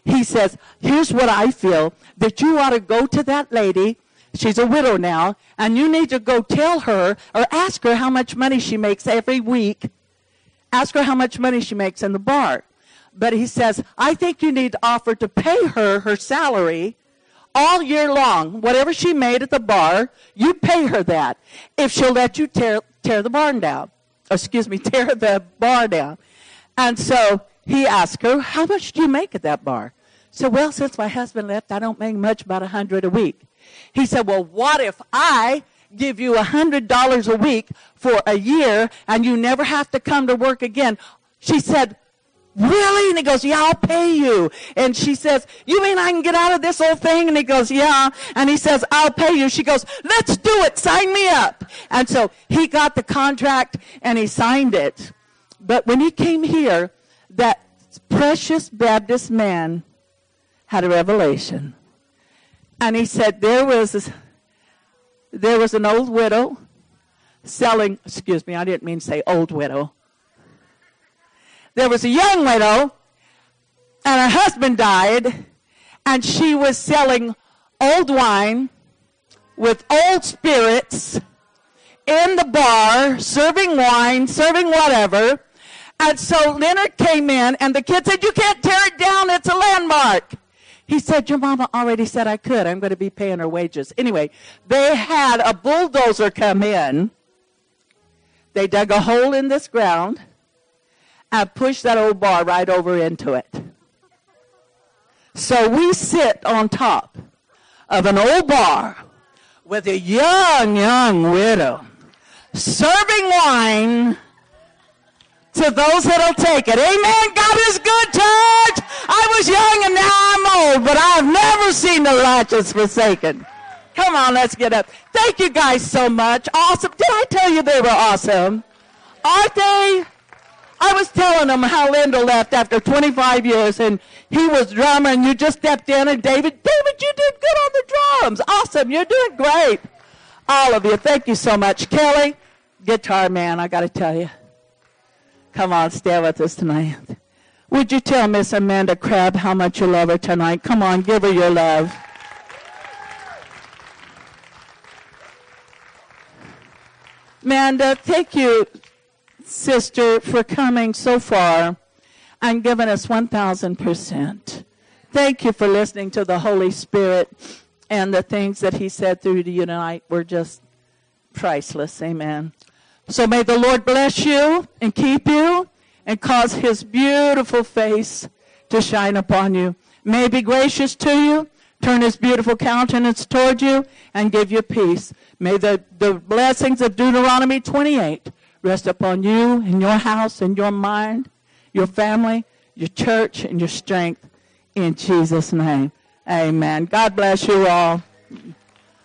he says, here's what I feel, that you ought to go to that lady. She's a widow now, and you need to go tell her or ask her how much money she makes every week. Ask her how much money she makes in the bar. But he says, I think you need to offer to pay her her salary all year long. Whatever she made at the bar, you pay her that. If she'll let you tear the barn down. Tear the bar down. And so he asked her, how much do you make at that bar? So, well, since my husband left, I don't make much, about $100 a week. He said, well, what if I give you $100 a week for a year and you never have to come to work again? She said, really? And he goes, yeah, I'll pay you. And she says, you mean I can get out of this whole thing? And he goes, yeah. And he says, I'll pay you. She goes, let's do it. Sign me up. And so he got the contract and he signed it. But when he came here, that precious Baptist man had a revelation. And he said there was an old widow selling, I didn't mean to say old widow. There was a young widow, and her husband died, and she was selling old wine with old spirits in the bar, serving wine, serving whatever. And so Leonard came in, and the kid said, you can't tear it down, it's a landmark. He said, your mama already said I could. I'm going to be paying her wages. Anyway, they had a bulldozer come in. They dug a hole in this ground and pushed that old bar right over into it. So we sit on top of an old bar with a young widow serving wine to those that'll take it. Amen. God is good, church. I was young and now I'm old, but I've never seen the righteous forsaken. Come on, let's get up. Thank you guys so much. Awesome. Did I tell you they were awesome? Aren't they? I was telling them how Linda left after 25 years, and he was drummer, and you just stepped in, and David, you did good on the drums. Awesome. You're doing great. All of you. Thank you so much. Kelly, guitar man, I got to tell you. Come on, stand with us tonight. Would you tell Miss Amanda Crabb how much you love her tonight? Come on, give her your love. Amanda, thank you, sister, for coming so far and giving us 1,000%. Thank you for listening to the Holy Spirit, and the things that he said through you tonight were just priceless. Amen. So may the Lord bless you and keep you and cause his beautiful face to shine upon you. May he be gracious to you, turn his beautiful countenance toward you, and give you peace. May the blessings of Deuteronomy 28 rest upon you and your house and your mind, your family, your church, and your strength in Jesus' name. Amen. God bless you all.